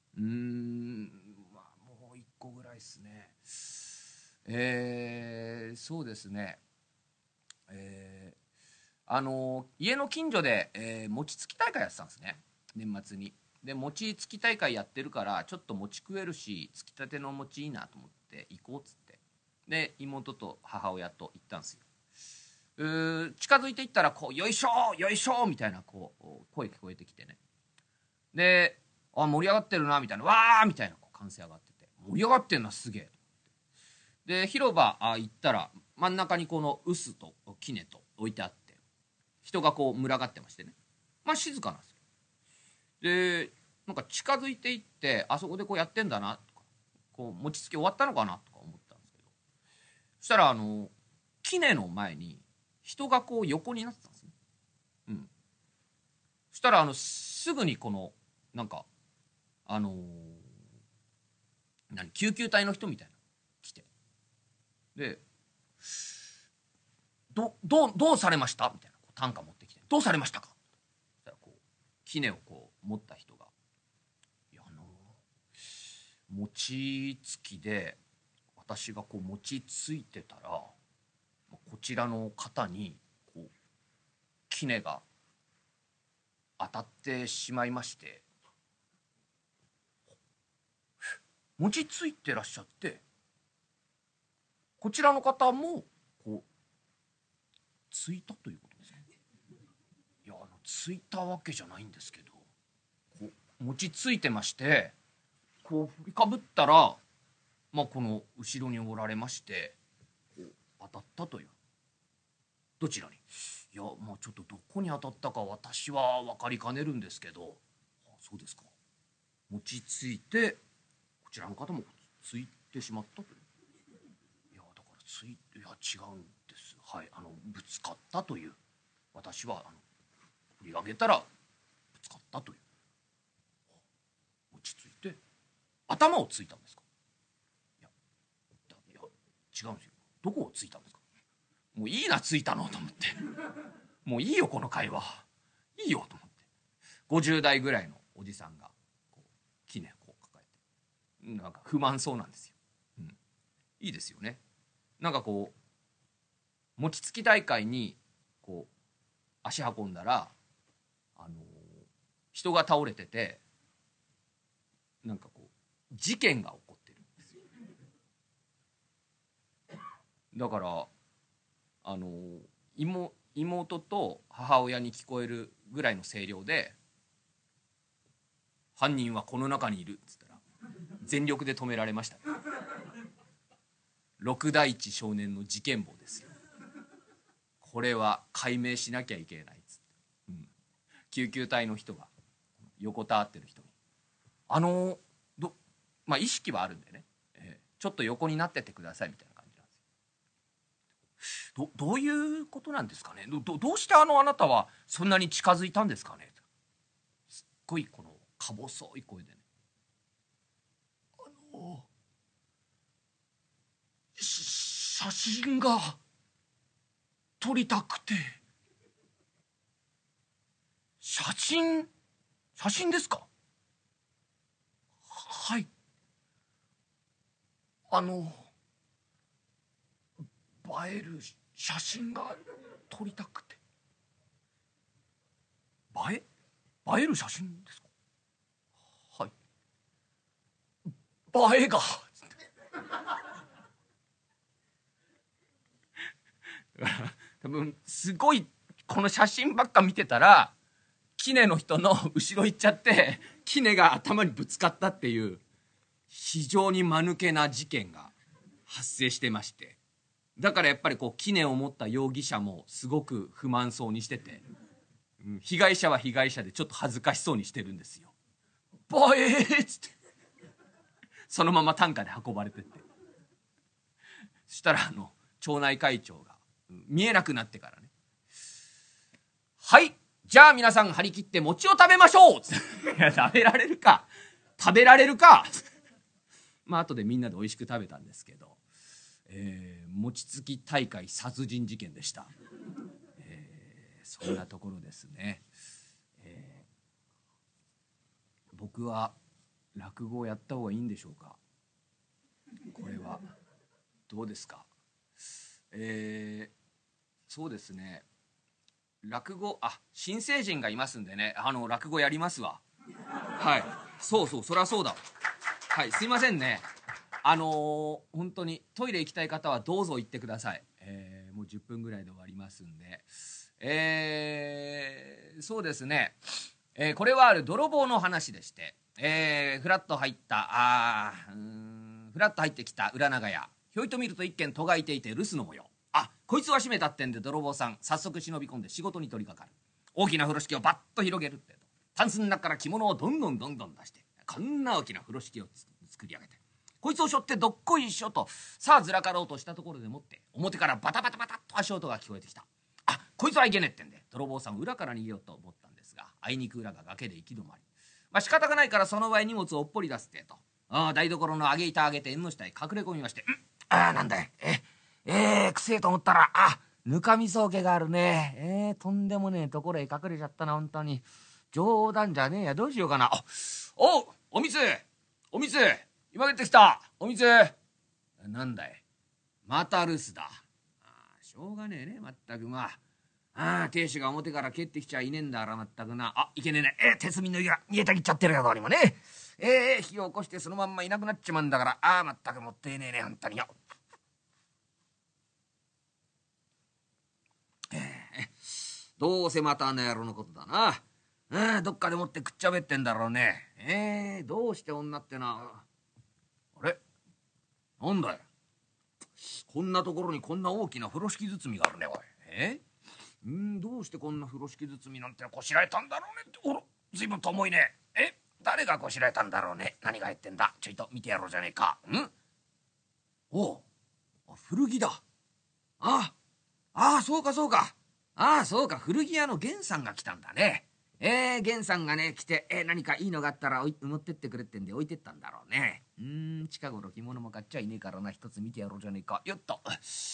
もう一個ぐらいっすね。そうですね。家の近所で、餅つき大会やってたんですね、年末に。で餅つき大会やってるからちょっと餅食えるし、つきたての餅いいなと思って行こうっつって、で妹と母親と行ったんですよ。近づいていったらこうよいしょよいしょみたいなこう声聞こえてきてね。で盛り上がってるなみたいな、わーみたいな歓声上がってて、盛り上がってんなすげえと思って、で広場行ったら真ん中にこの臼と杵と置いてあって、人がこう群がってましてね、静かなんですよ。でなんか近づいていって、あそこでこうやってんだなとか、こう餅つき終わったのかなとか思ったんですけど、そしたら杵の前に人がこう横になってたんですね。そしたらすぐにこのなんか救急隊の人みたいな来て、でどうされましたみたいな担架持ってきて、どうされましたか。そしたらこう杵をこう持った人が、いや餅つきで私がこう餅ついてたら、こちらの方にこう杵が当たってしまいまして、餅ついてらっしゃって、こちらの方もこうついたということですか。いやついたわけじゃないんですけど、こう餅ついてまして、こう振りかぶったら、この後ろにおられまして、こう当たったという。どちらに。いやちょっとどこに当たったか私は分かりかねるんですけど。そうですか。餅ついてこちらの方もついてしまったという。いやだからいや違うんです。はい、ぶつかったという。私は振り上げたらぶつかったという。餅ついて頭をついたんですか。いや違うんですよ。どこをついたんですか。もういいなついたのと思って、もういいよこの会話いいよと思って、50代ぐらいのおじさんがこう杵をこう抱えてなんか不満そうなんですよ。いいですよね。 なんかこう餅つき大会にこう足運んだら人が倒れてて、なんかこう事件が起こってるんですよ。だから妹と母親に聞こえるぐらいの声量で「犯人はこの中にいる」っつったら全力で止められましたね。六大一少年の事件簿ですよ。これは解明しなきゃいけないっつって、救急隊の人が横たわってる人に意識はあるんでね、ちょっと横になっててくださいみたいな感じなんですよ。どういうことなんですかね。どうしてあなたはそんなに近づいたんですかね。すっごいこのか細い声でね、写真が撮りたくて。写真ですか。はい。映える写真が撮りたくて。映える写真ですか。はい。映えが多分すごいこの写真ばっか見てたら杵の人の後ろ行っちゃって杵が頭にぶつかったっていう非常に間抜けな事件が発生してまして、だからやっぱりこう杵を持った容疑者もすごく不満そうにしてて、被害者は被害者でちょっと恥ずかしそうにしてるんですよ。映えーっつってそのまま担架で運ばれてって、そしたら町内会長が見えなくなってからね、はいじゃあ皆さん張り切って餅を食べましょういや食べられるかまあ後でみんなで美味しく食べたんですけど、餅つき大会殺人事件でした。そんなところですね。僕は落語をやった方がいいんでしょうか。これはどうですか。そうですね、落語新成人がいますんでね、落語やりますわ。はい、そうそりゃそうだ。はい、すいませんね。本当にトイレ行きたい方はどうぞ行ってください。もう10分ぐらいで終わりますんで、そうですね、これはある泥棒の話でして、フラッと入ってきた裏長屋、ひょいと見ると一軒とがいていて留守の模様。こいつは閉めたってんで泥棒さん早速忍び込んで仕事に取り掛かる。大きな風呂敷をバッと広げるってとタンスの中から着物をどんどん出してこんな大きな風呂敷を作り上げて、こいつを背負ってどっこいしょとさあずらかろうとしたところでもって表からバタバタバタっと足音が聞こえてきた。こいつはいけねえってんで泥棒さん裏から逃げようと思ったんですが、あいにく裏が崖で行き止まり、仕方がないからその場合荷物をおっぽり出すってと台所の上げ板上げて縁の下へ隠れ込みまして、なんだいくせえと思ったらぬかみそ桶があるね。とんでもねえところへ隠れちゃったな。本当に冗談じゃねえや。どうしようかな。お水今帰ってきた。お水なんだいまた留守だ。しょうがねえねまったく。亭主が表から帰ってきちゃいねえんだからまったくな。いけねえね。鉄瓶の火が煮えたぎっちゃってるよどうにもね。火を起こしてそのまんまいなくなっちまうんだからまったくもっていねえね本当によ。どうせまた野郎のことだな。どっかでもってくっちゃべってんだろうね。どうして女ってな。あれなんだよこんなところにこんな大きな風呂敷包みがあるねおい。どうしてこんな風呂敷包みなんてこしらえたんだろうねって。ほら随分と重いね。誰がこしらえたんだろうね。何が入ってんだちょいと見てやろうじゃねえか。古着だ。そうかそうか古着屋の源さんが来たんだね。源さんがね来て、何かいいのがあったら持ってってくれってんで置いてったんだろうね。近頃着物も買っちゃいねえからな。一つ見てやろうじゃねえか。よっと。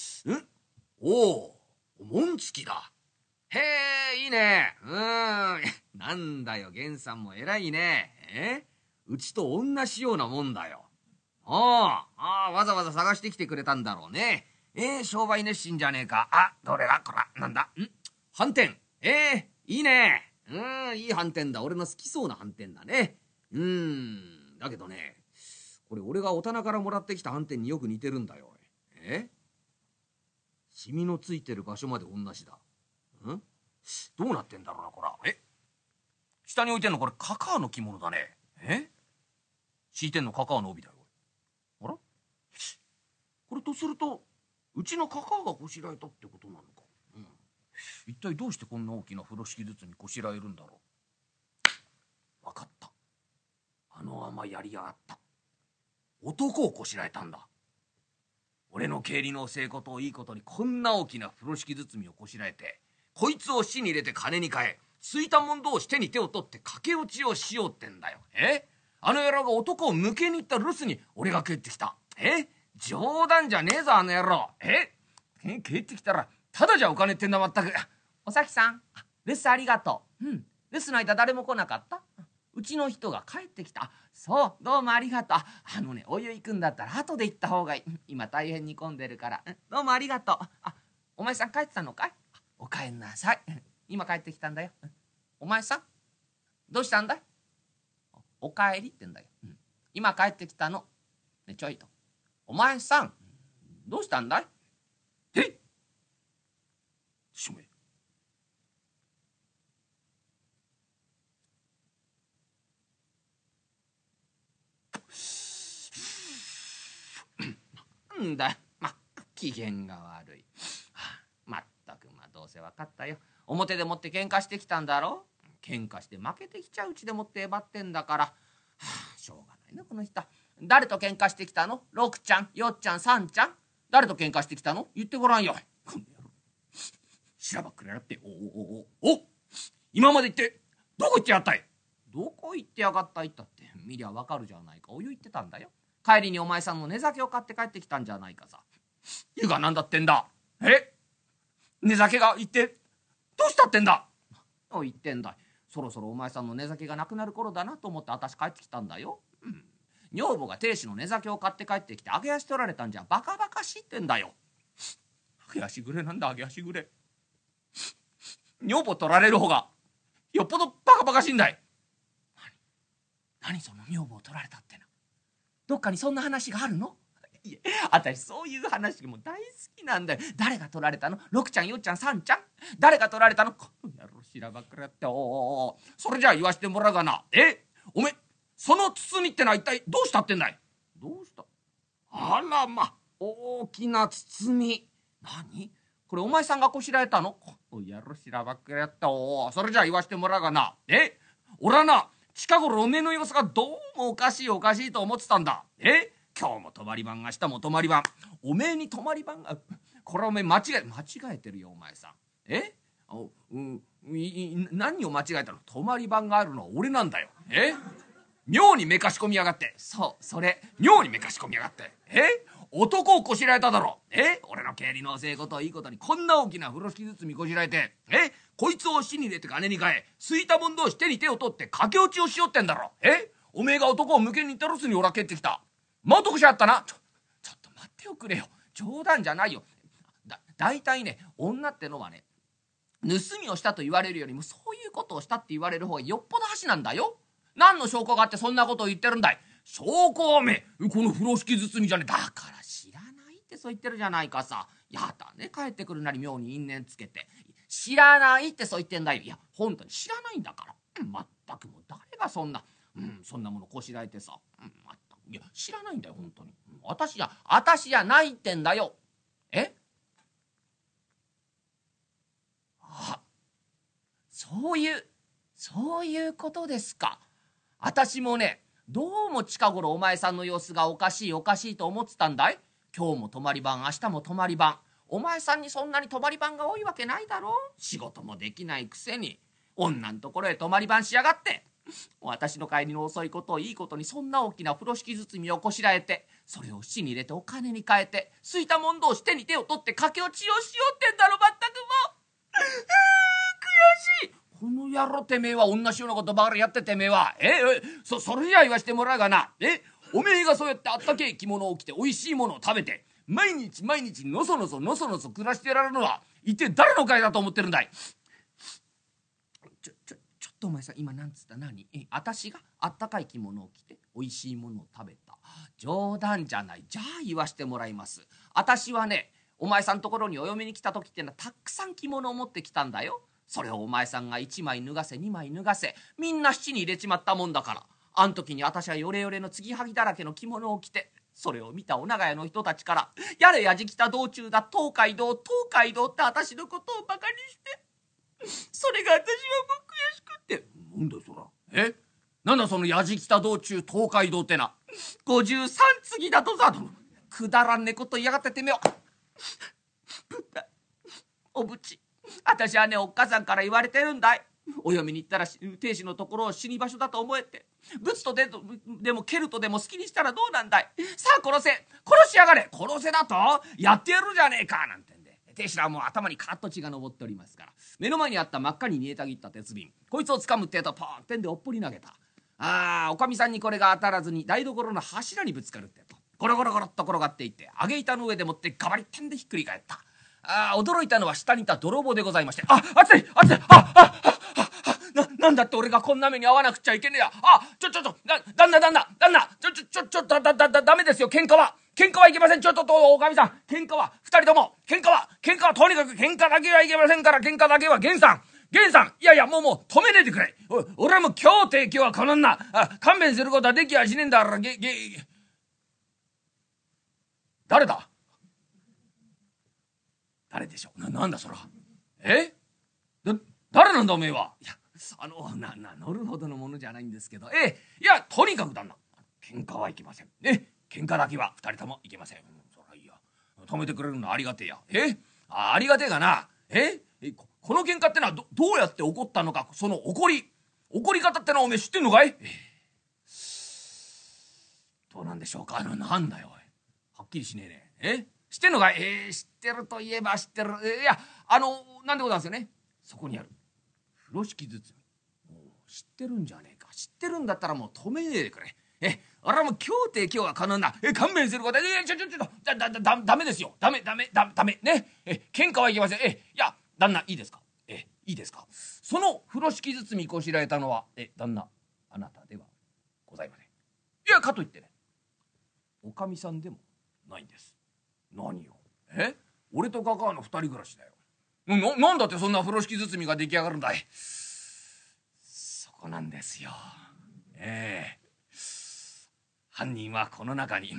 紋付きだ。へえいいね。なんだよ源さんも偉いね。うちと同じようなもんだよ。わざわざ探してきてくれたんだろうね。 商売熱心じゃねえか。あ、どれだこら、なんだ斑点。いいね。いい斑点だ。俺の好きそうな斑点だね。だけどね、これ俺がお棚からもらってきた斑点によく似てるんだよ。シミのついてる場所まで同じだ。どうなってんだろうな、こら。下に置いてんのこれカカアの着物だね。敷いてんのカカアの帯だよ。あら、これとするとうちのカカアがこしらえたってことなのか。一体どうしてこんな大きな風呂敷包みこしらえるんだろう。わかった。あの甘やりやがった。男をこしらえたんだ。俺の経理の成功といいことにこんな大きな風呂敷包みをこしらえて、こいつを死に入れて金に換え、ついたもん同士手に手を取って駆け落ちをしようってんだよ。あの野郎が男を向けに行った留守に俺が帰ってきた。冗談じゃねえぞあの野郎。帰ってきたらただじゃお金ってんだまったく。おさきさん、留守ありがとう。留守の間誰も来なかった？うちの人が帰ってきた。そう、どうもありがとう。お湯行くんだったら後で行った方がいい。今大変に混んでるから。どうもありがとう。お前さん帰ってたのかい？お帰んなさい。今帰ってきたんだよ。お前さんどうしたんだい？お帰りってんだよ。今帰ってきたの。ね、ちょいと。お前さんどうしたんだい？しめ。なんだ、機嫌が悪い。まったく、どうせ分かったよ。表でもって喧嘩してきたんだろ。喧嘩して負けてきちゃうちでもってえばってんだから。しょうがないなこの人。誰と喧嘩してきたの？六ちゃん、よっちゃん、三ちゃん。誰と喧嘩してきたの？言ってごらんよ。この野郎。しらばっくれやがって。お今まで言ってどこ行ってやったい？どこ行ってやがったいったって見りゃわかるじゃないか。お湯行ってたんだよ。帰りにお前さんの寝酒を買って帰ってきたんじゃないかさ。湯がなんだってんだ。寝酒が行ってどうしたってんだ。言ってんだい。そろそろお前さんの寝酒がなくなる頃だなと思って私帰ってきたんだよ。女房が亭主の寝酒を買って帰ってきて揚げ足取られたんじゃバカバカしいってんだよ。揚げ足ぐれなんだ、揚げ足ぐれ。女房取られる方がよっぽどバカバカしいんだい。何その女房を取られたってな。どっかにそんな話があるの？いえ、私そういう話も大好きなんだよ。誰が取られたの？六ちゃん、よっちゃん、三ちゃん。誰が取られたの？この野郎しらばっくれやって。それじゃあ言わしてもらうがな。おめその包みってのは一体どうしたってんだい？どうした？あら大きな包み。何？これお前さんがこしらえたの？この野郎しらばっくれやって。それじゃあ言わしてもらうがな。俺はな、近頃おめえの様子がどうもおかしいと思ってたんだ。今日も泊まり番、明日も泊まり番。おめえに泊まり番が、これはおめえ間違えてるよお前さん。何を間違えたの？泊まり番があるのは俺なんだよ。妙にめかし込みやがって。そう、それ妙にめかし込みやがって。男をこしらえただろ。俺の経理の成功といいことにこんな大きな風呂敷包みこしらえて、こいつを死に入れて金に換え、すいたもん同士手に手を取って駆け落ちをしようってんだろ。おめえが男を向けに行ったロスに俺は帰ってきた。男しあったな。ちょっと待っておくれよ。冗談じゃないよ。だいたいね、女ってのはね、盗みをしたと言われるよりもそういうことをしたって言われる方がよっぽど箸なんだよ。何の証拠があってそんなことを言ってるんだい？証拠はおめえこの風呂敷包みじゃねえ。だから知らないってそう言ってるじゃないかさ。やだね、帰ってくるなり妙に因縁つけて。知らないってそう言ってんだよ。いや本当に知らないんだから。まったくもう誰がそんなそんなものこしらえてさ。まったくいや知らないんだよ本当に。私じゃないってんだよ。そういうことですか。私もね、どうも近頃お前さんの様子がおかしいと思ってたんだい。今日も泊まり番、明日も泊まり番。お前さんにそんなに泊まり番が多いわけないだろ。仕事もできないくせに女んところへ泊まり番しやがって。私の帰りの遅いことをいいことにそんな大きな風呂敷包みをこしらえて、それを火に入れてお金に換えて、すいたもん同士手に手を取って駆け落ちをしようってんだろ。まったくもう悔しい。この野郎てめえは同じようなことばかりやっててめえはそれじゃ言わしてもらうがな。おめえがそうやってあったけえ着物を着ておいしいものを食べて毎日毎日のそのそ暮らしてられるのは一体誰の会だと思ってるんだい。ちょっとお前さん今なんつった？何？私があったかい着物を着ておいしいものを食べた。冗談じゃない。じゃあ言わしてもらいます。私はね、お前さんところにお嫁に来た時ってのはたくさん着物を持ってきたんだよ。それをお前さんが1枚脱がせ2枚脱がせみんな七に入れちまったもんだから、あん時に私はヨレヨレの継ぎはぎだらけの着物を着て、それを見たお長屋の人たちから「やれやじきた道中だ東海道東海道」って私のことをバカにして、それが私はもう悔しくって。なんだそら。なんだそのやじきた道中東海道ってな。53次だとさ。くだらんねこと言いやがっててめえ。おぶち、私はねおっかさんから言われてるんだい。お嫁に行ったら亭主のところを死に場所だと思えって。ブツとでも蹴るとでも好きにしたらどうなんだい。さあ殺しやがれ。殺せだとやってやるじゃねえかなんてんで、亭主らはもう頭にカラッと血が上っておりますから、目の前にあった真っ赤に煮えたぎった鉄瓶、こいつを掴むってえとポーンってんでおっぽり投げた。おかみさんにこれが当たらずに台所の柱にぶつかるってと、ゴロゴロゴロっと転がっていって揚げ板の上でもってガバリってんでひっくり返った。驚いたのは下にいた泥棒でございまして、熱いなんだって俺がこんな目に遭わなくちゃいけねえや。旦那ダメですよ。喧嘩はいけません。おかみさん、喧嘩は二人とも喧嘩はとにかく喧嘩だけはいけませんから。喧嘩だけは源さん、いやもう止めねえでくれ。俺はもう今日はこの女勘弁することはできやしねえんだから。誰だ？誰でしょう。なんだそら。誰なんだおめえは。いや名乗るほどのものじゃないんですけど、いやとにかく旦那、喧嘩はいけません。喧嘩だけは二人ともいけません。そらいいや、止めてくれるのはありがてえや。ありがてえがな。この喧嘩ってのはどうやって起こったのか、その起こり方ってのはおめえ知ってんのかい？どうなんでしょうか。なんだよおい、はっきりしねえね。知ってんのかい？知ってるといえば知ってる。いやなんでございますよね。そこにある風呂敷包み、知ってるんじゃねえか。知ってるんだったらもう止めねえでくれ。俺はもう今日は可能な勘弁することダメですよ。ダメね。喧嘩はいけません。いや旦那いいですか。いいですか。その風呂敷包みこしらえたのは旦那あなたではございません。いやかといってね、おかみさんでもないんです。何よ。俺とカカアの二人暮らしだよ。なんだってそんな風呂敷包みが出来上がるんだい。そこなんですよ。犯人はこの中に。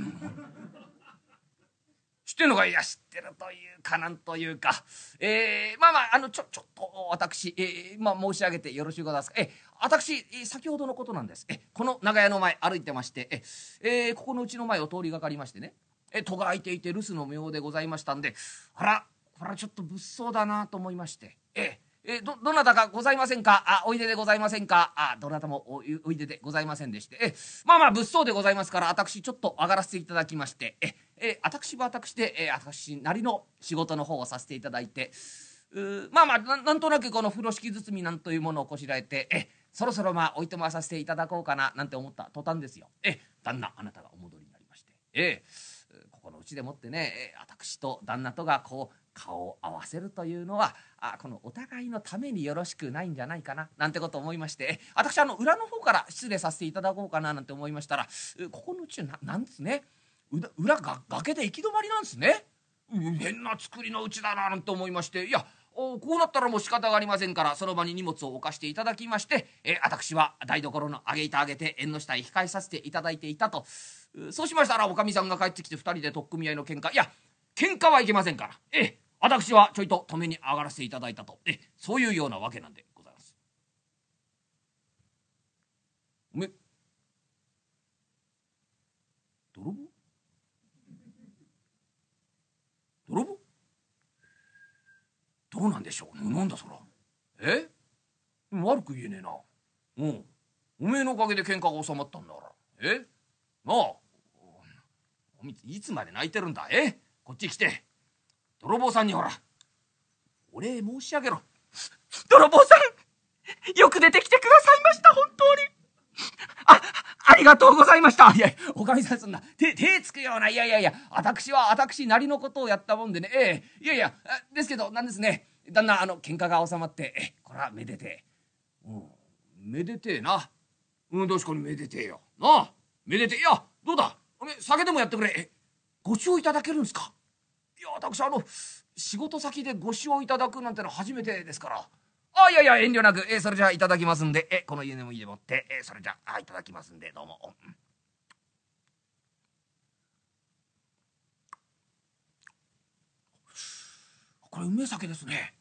知ってんのかい？いや知ってるというかなんというか、ちょっと私、申し上げてよろしゅうございますか。私先ほどのことなんです。この長屋の前歩いてまして、ここのうちの前を通りがかりましてね、戸が開いていて留守の妙でございましたんで、これはちょっと物騒だなと思いまして、どなたかございませんか。おいででございませんか。どなたもおいででございませんでして、物騒でございますから、私ちょっと上がらせていただきまして、私は私で、私なりの仕事の方をさせていただいて、なんとなくこの風呂敷包みなんというものをこしらえて、そろそろおいとまさせていただこうかななんて思った途端ですよ。旦那あなたがお戻りになりまして、ここのうちでもってね、私と旦那とがこう顔を合わせるというのはこのお互いのためによろしくないんじゃないかななんてことを思いまして、私裏の方から失礼させていただこうかななんて思いましたら、ここのうちなんですね、裏が崖で行き止まりなんですね。変な作りのうちだななんて思いまして、いやこうなったらもう仕方がありませんから、その場に荷物を置かしていただきまして、私は台所の揚げ板揚げて縁の下へ控えさせていただいていたと。そうしましたらおかみさんが帰ってきて2人で取っ組み合いの喧嘩。いや喧嘩はいけませんから、私はちょいと止めに上がらせていただいたと、そういうようなわけなんでございます。おめ泥棒どうなんでしょう。なんだそら。悪く言えねえな。おめえのおかげで喧嘩が収まったんだから。おみついつまで泣いてるんだ。こっち来て泥棒さんにほらお礼申し上げろ。泥棒さんよく出てきてくださいました。本当にありがとうございました。いや、おかみさんそんな手つくような、いや、私なりのことをやったもんでね、ですけど、なんですね、旦那、喧嘩が収まって、これはめでてえ。めでてえな。確かにめでてえよ。なあ、めでてえ。いや、どうだ、酒でもやってくれ。ご酒をいただけるんですか。いや、私仕事先でご酒をいただくなんてのは初めてですから。いや遠慮なく、それじゃあいただきますんで、この家でもって、それじゃあいただきますんで、どうも。これうめえ酒ですね。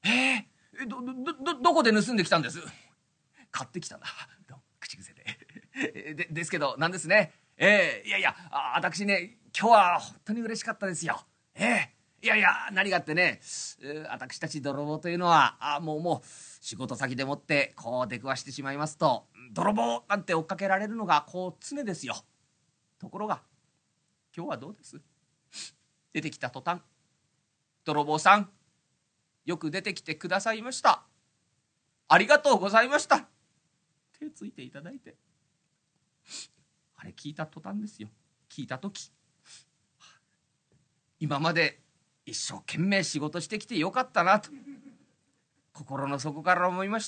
どこで盗んできたんです。買ってきたんだ。口癖で。ですけど、なんですね。私ね、今日は本当に嬉しかったですよ。何がってね、私たち泥棒というのは、もう仕事先でもってこう出くわしてしまいますと、泥棒なんて追っかけられるのがこう常ですよ。ところが今日はどうです。出てきた途端、泥棒さんよく出てきてくださいました。ありがとうございました。手ついていただいて。あれ聞いた途端ですよ。聞いた時、今まで一生懸命仕事してきてよかったなと心の底から思いました。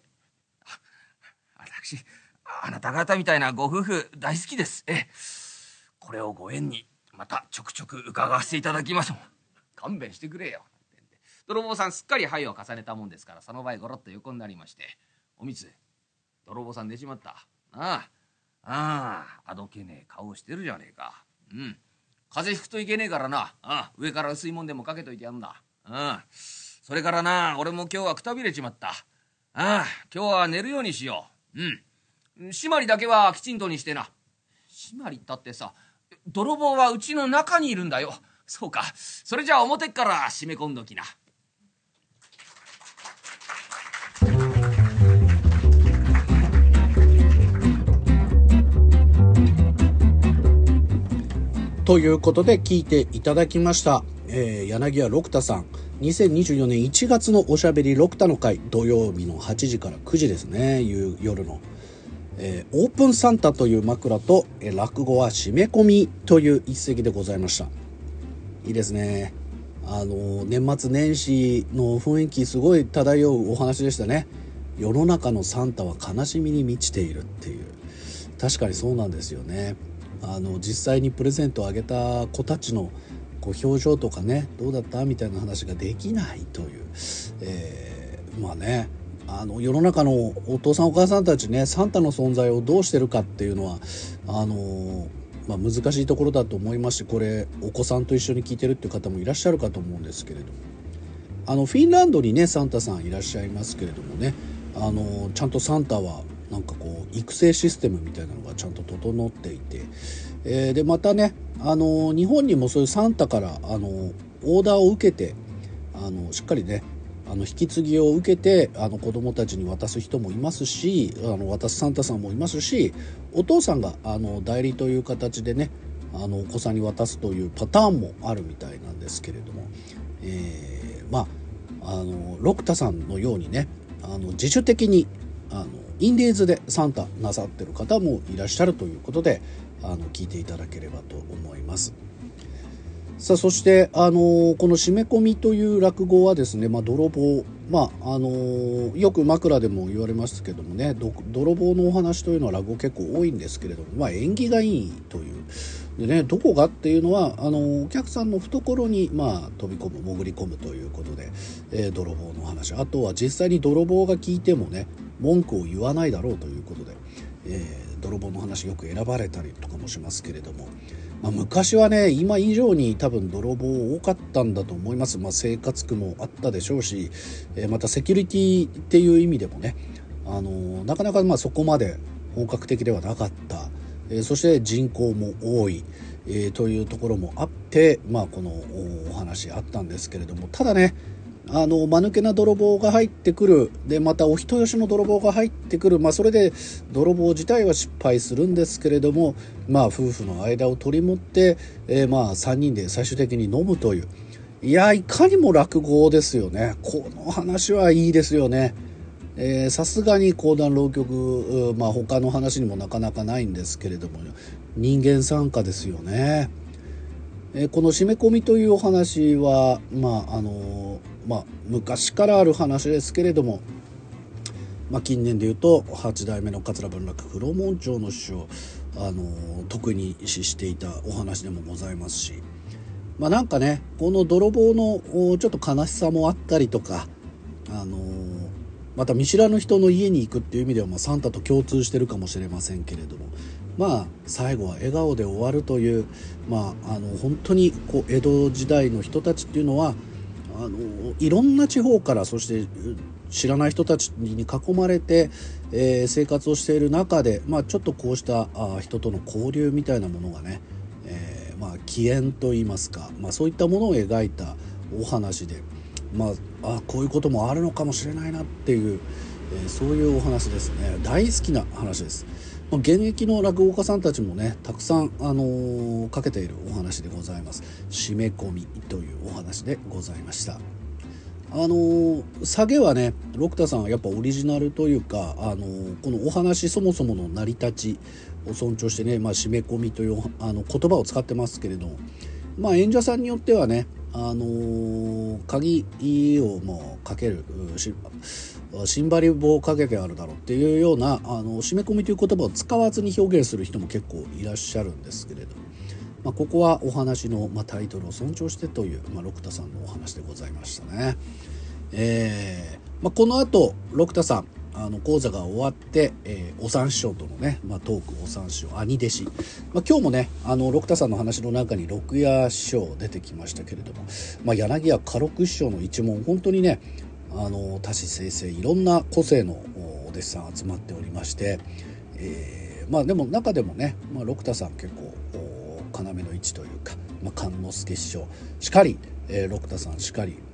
私あなた方みたいなご夫婦大好きです。これをご縁にまたちょくちょく伺わせていただきます。勘弁してくれよ。泥棒さんすっかり牌を重ねたもんですから、その場合ゴロッと横になりまして、おみつ、泥棒さん寝ちまった。あどけねえ顔をしてるじゃねえか。風邪ひくといけねえからな。上から薄いもんでもかけといてやんだ。それからな、俺も今日はくたびれちまった。今日は寝るようにしよう。締まりだけはきちんとにしてな。締まりったってさ、泥棒はうちの中にいるんだよ。そうか、それじゃあ表っから締め込んどきな。 ということで聞いていただきました、柳家六太さん、2024年1月のおしゃべり六太の会、土曜日の8時から9時ですね、夜の、オープンサンタという枕と、落語は締め込みという一席でございました。いいですね。年末年始の雰囲気すごい漂うお話でしたね。世の中のサンタは悲しみに満ちているっていう、確かにそうなんですよね。実際にプレゼントをあげた子たちのこう表情とかね、どうだったみたいな話ができないという、世の中のお父さんお母さんたちね、サンタの存在をどうしてるかっていうのは難しいところだと思いますし、これお子さんと一緒に聞いてるっていう方もいらっしゃるかと思うんですけれども、フィンランドにねサンタさんいらっしゃいますけれどもね、ちゃんとサンタはなんかこう育成システムみたいなのがちゃんと整っていて、でまたね日本にもそういうサンタからオーダーを受けてしっかりね引き継ぎを受けて子どもたちに渡す人もいますし、渡すサンタさんもいますし、お父さんが代理という形でねお子さんに渡すというパターンもあるみたいなんですけれども、六太さんのようにね自主的にインディーズでサンタなさってる方もいらっしゃるということで聞いていただければと思います。さあ、そしてこの締め込みという落語はですね、泥棒、よく枕でも言われますけどもね、泥棒のお話というのは落語結構多いんですけれども、縁起がいいというでね、どこがっていうのはお客さんの懐に飛び込む、潜り込むということで、泥棒の話、あとは実際に泥棒が聞いてもね文句を言わないだろうということで、泥棒の話よく選ばれたりとかもしますけれども、昔はね今以上に多分泥棒多かったんだと思います。生活苦もあったでしょうし、またセキュリティっていう意味でもねなかなかそこまで本格的ではなかった、そして人口も多い、というところもあって、このお話あったんですけれども、ただね間抜けな泥棒が入ってくる、でまたお人よしの泥棒が入ってくる、それで泥棒自体は失敗するんですけれども、夫婦の間を取り持って、3人で最終的に飲むという、いかにも落語ですよね。この話はいいですよね。 さすがに講談浪曲、他の話にもなかなかないんですけれども、人間参加ですよね。この締め込みというお話は、昔からある話ですけれども、近年でいうと8代目の桂文楽黒門町の師匠特に視していたお話でもございますし、なんかね、この泥棒のちょっと悲しさもあったりとか、また見知らぬ人の家に行くっていう意味では、サンタと共通してるかもしれませんけれども、最後は笑顔で終わるという、本当に江戸時代の人たちっていうのはいろんな地方から、そして知らない人たちに囲まれて、生活をしている中で、ちょっとこうした人との交流みたいなものがね、起源といいますか、そういったものを描いたお話で、こういうこともあるのかもしれないなっていう、そういうお話ですね。大好きな話です。現役の落語家さんたちもね、たくさん、かけているお話でございます。締め込みというお話でございました。下げはね、六田さんはやっぱオリジナルというか、このお話そもそもの成り立ちを尊重してね、締め込みという言葉を使ってますけれど、演者さんによってはね、鍵をもうかけるシンバリ棒をかけてあるだろうっていうような締め込みという言葉を使わずに表現する人も結構いらっしゃるんですけれど、ここはお話の、タイトルを尊重してという、六田さんのお話でございましたね。この後六田さん講座が終わって、お三師匠とのね、トーク、お三師匠兄弟子、今日もね六田さんの話の中に六谷師匠出てきましたけれども、柳家家六師匠の一門、本当にね多種清々いろんな個性のお弟子さん集まっておりまして、でも中でもね、六田さん結構要の位置というか、勘之助師匠しかり、六田さんしかり、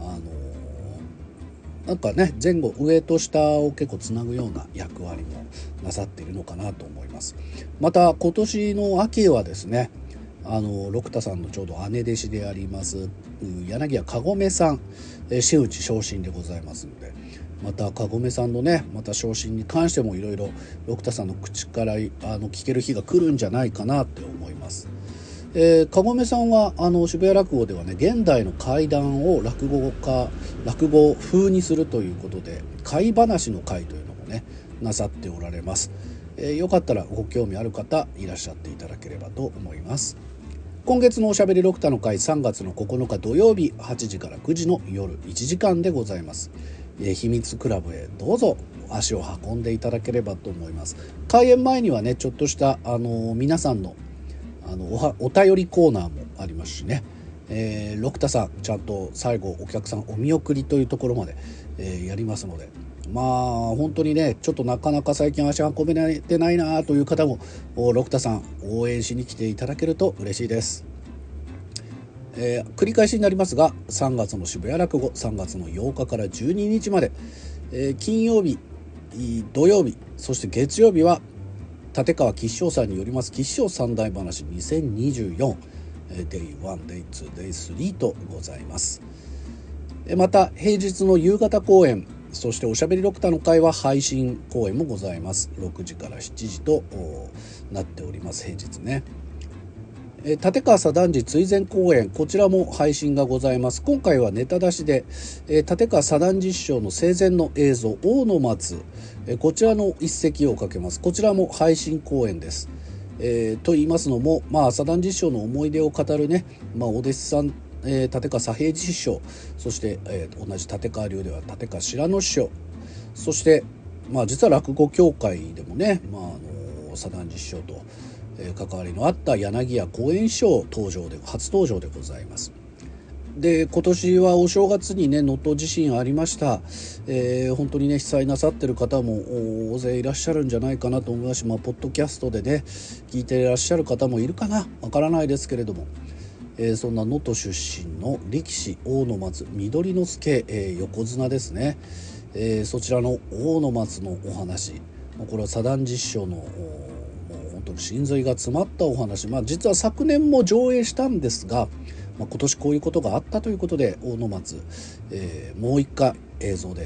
なんかね、前後上と下を結構つなぐような役割もなさっているのかなと思います。また今年の秋はですね、六田さんのちょうど姉弟子であります柳家かごめさん、真打ち昇進でございますので、またかごめさんのね、また昇進に関してもいろいろ六田さんの口から聞ける日が来るんじゃないかなって思います。かごめさんは渋谷落語ではね、現代の怪談を落語風にするということで、怪話の会というのもねなさっておられます。よかったらご興味ある方いらっしゃっていただければと思います。今月のおしゃべり六田の会、3月の9日土曜日8時から9時の夜1時間でございます。秘密クラブへどうぞ足を運んでいただければと思います。開演前にはね、ちょっとした皆さんのお便りコーナーもありますしね、六田さんちゃんと最後お客さんお見送りというところまで、やりますので、本当にね、ちょっとなかなか最近足運べてないなという方も六田さん応援しに来ていただけると嬉しいです。繰り返しになりますが、3月の渋谷落語3月の8日から12日まで、金曜日土曜日そして月曜日は立川吉祥さんによります吉祥三大話2024、デイ1、デイ2、デイ3とございます。また平日の夕方公演、そしておしゃべり六田の会は配信公演もございます。6時から7時となっております。平日ね。立川左談寺追善公演、こちらも配信がございます。今回はネタ出しで、立川左談寺師匠の生前の映像大野松、こちらの一席をかけます。こちらも配信公演です。と言いますのも、左談寺師匠の思い出を語るね、お弟子さん、立川左平次師匠、そして、同じ立川流では立川白野師匠、そして、実は落語協会でもね、左談寺師匠と関わりのあった柳家公演師匠初登場でございます。で、今年はお正月にね能登地震ありました。本当にね被災なさってる方も大勢いらっしゃるんじゃないかなと思いますし、ポッドキャストでね聞いていらっしゃる方もいるかな、わからないですけれども、そんな能登出身の力士大野松緑之助、横綱ですね、そちらの大野松のお話、これは左談寺師匠の本当に真髄が詰まったお話、実は昨年も上映したんですが、今年こういうことがあったということで大野松、もう一回映像で、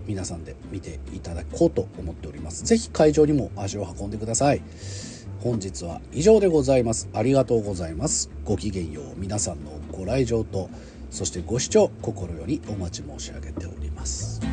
皆さんで見ていただこうと思っております。ぜひ会場にも足を運んでください。本日は以上でございます。ありがとうございます。ごきげんよう。皆さんのご来場とそしてご視聴心よりお待ち申し上げております。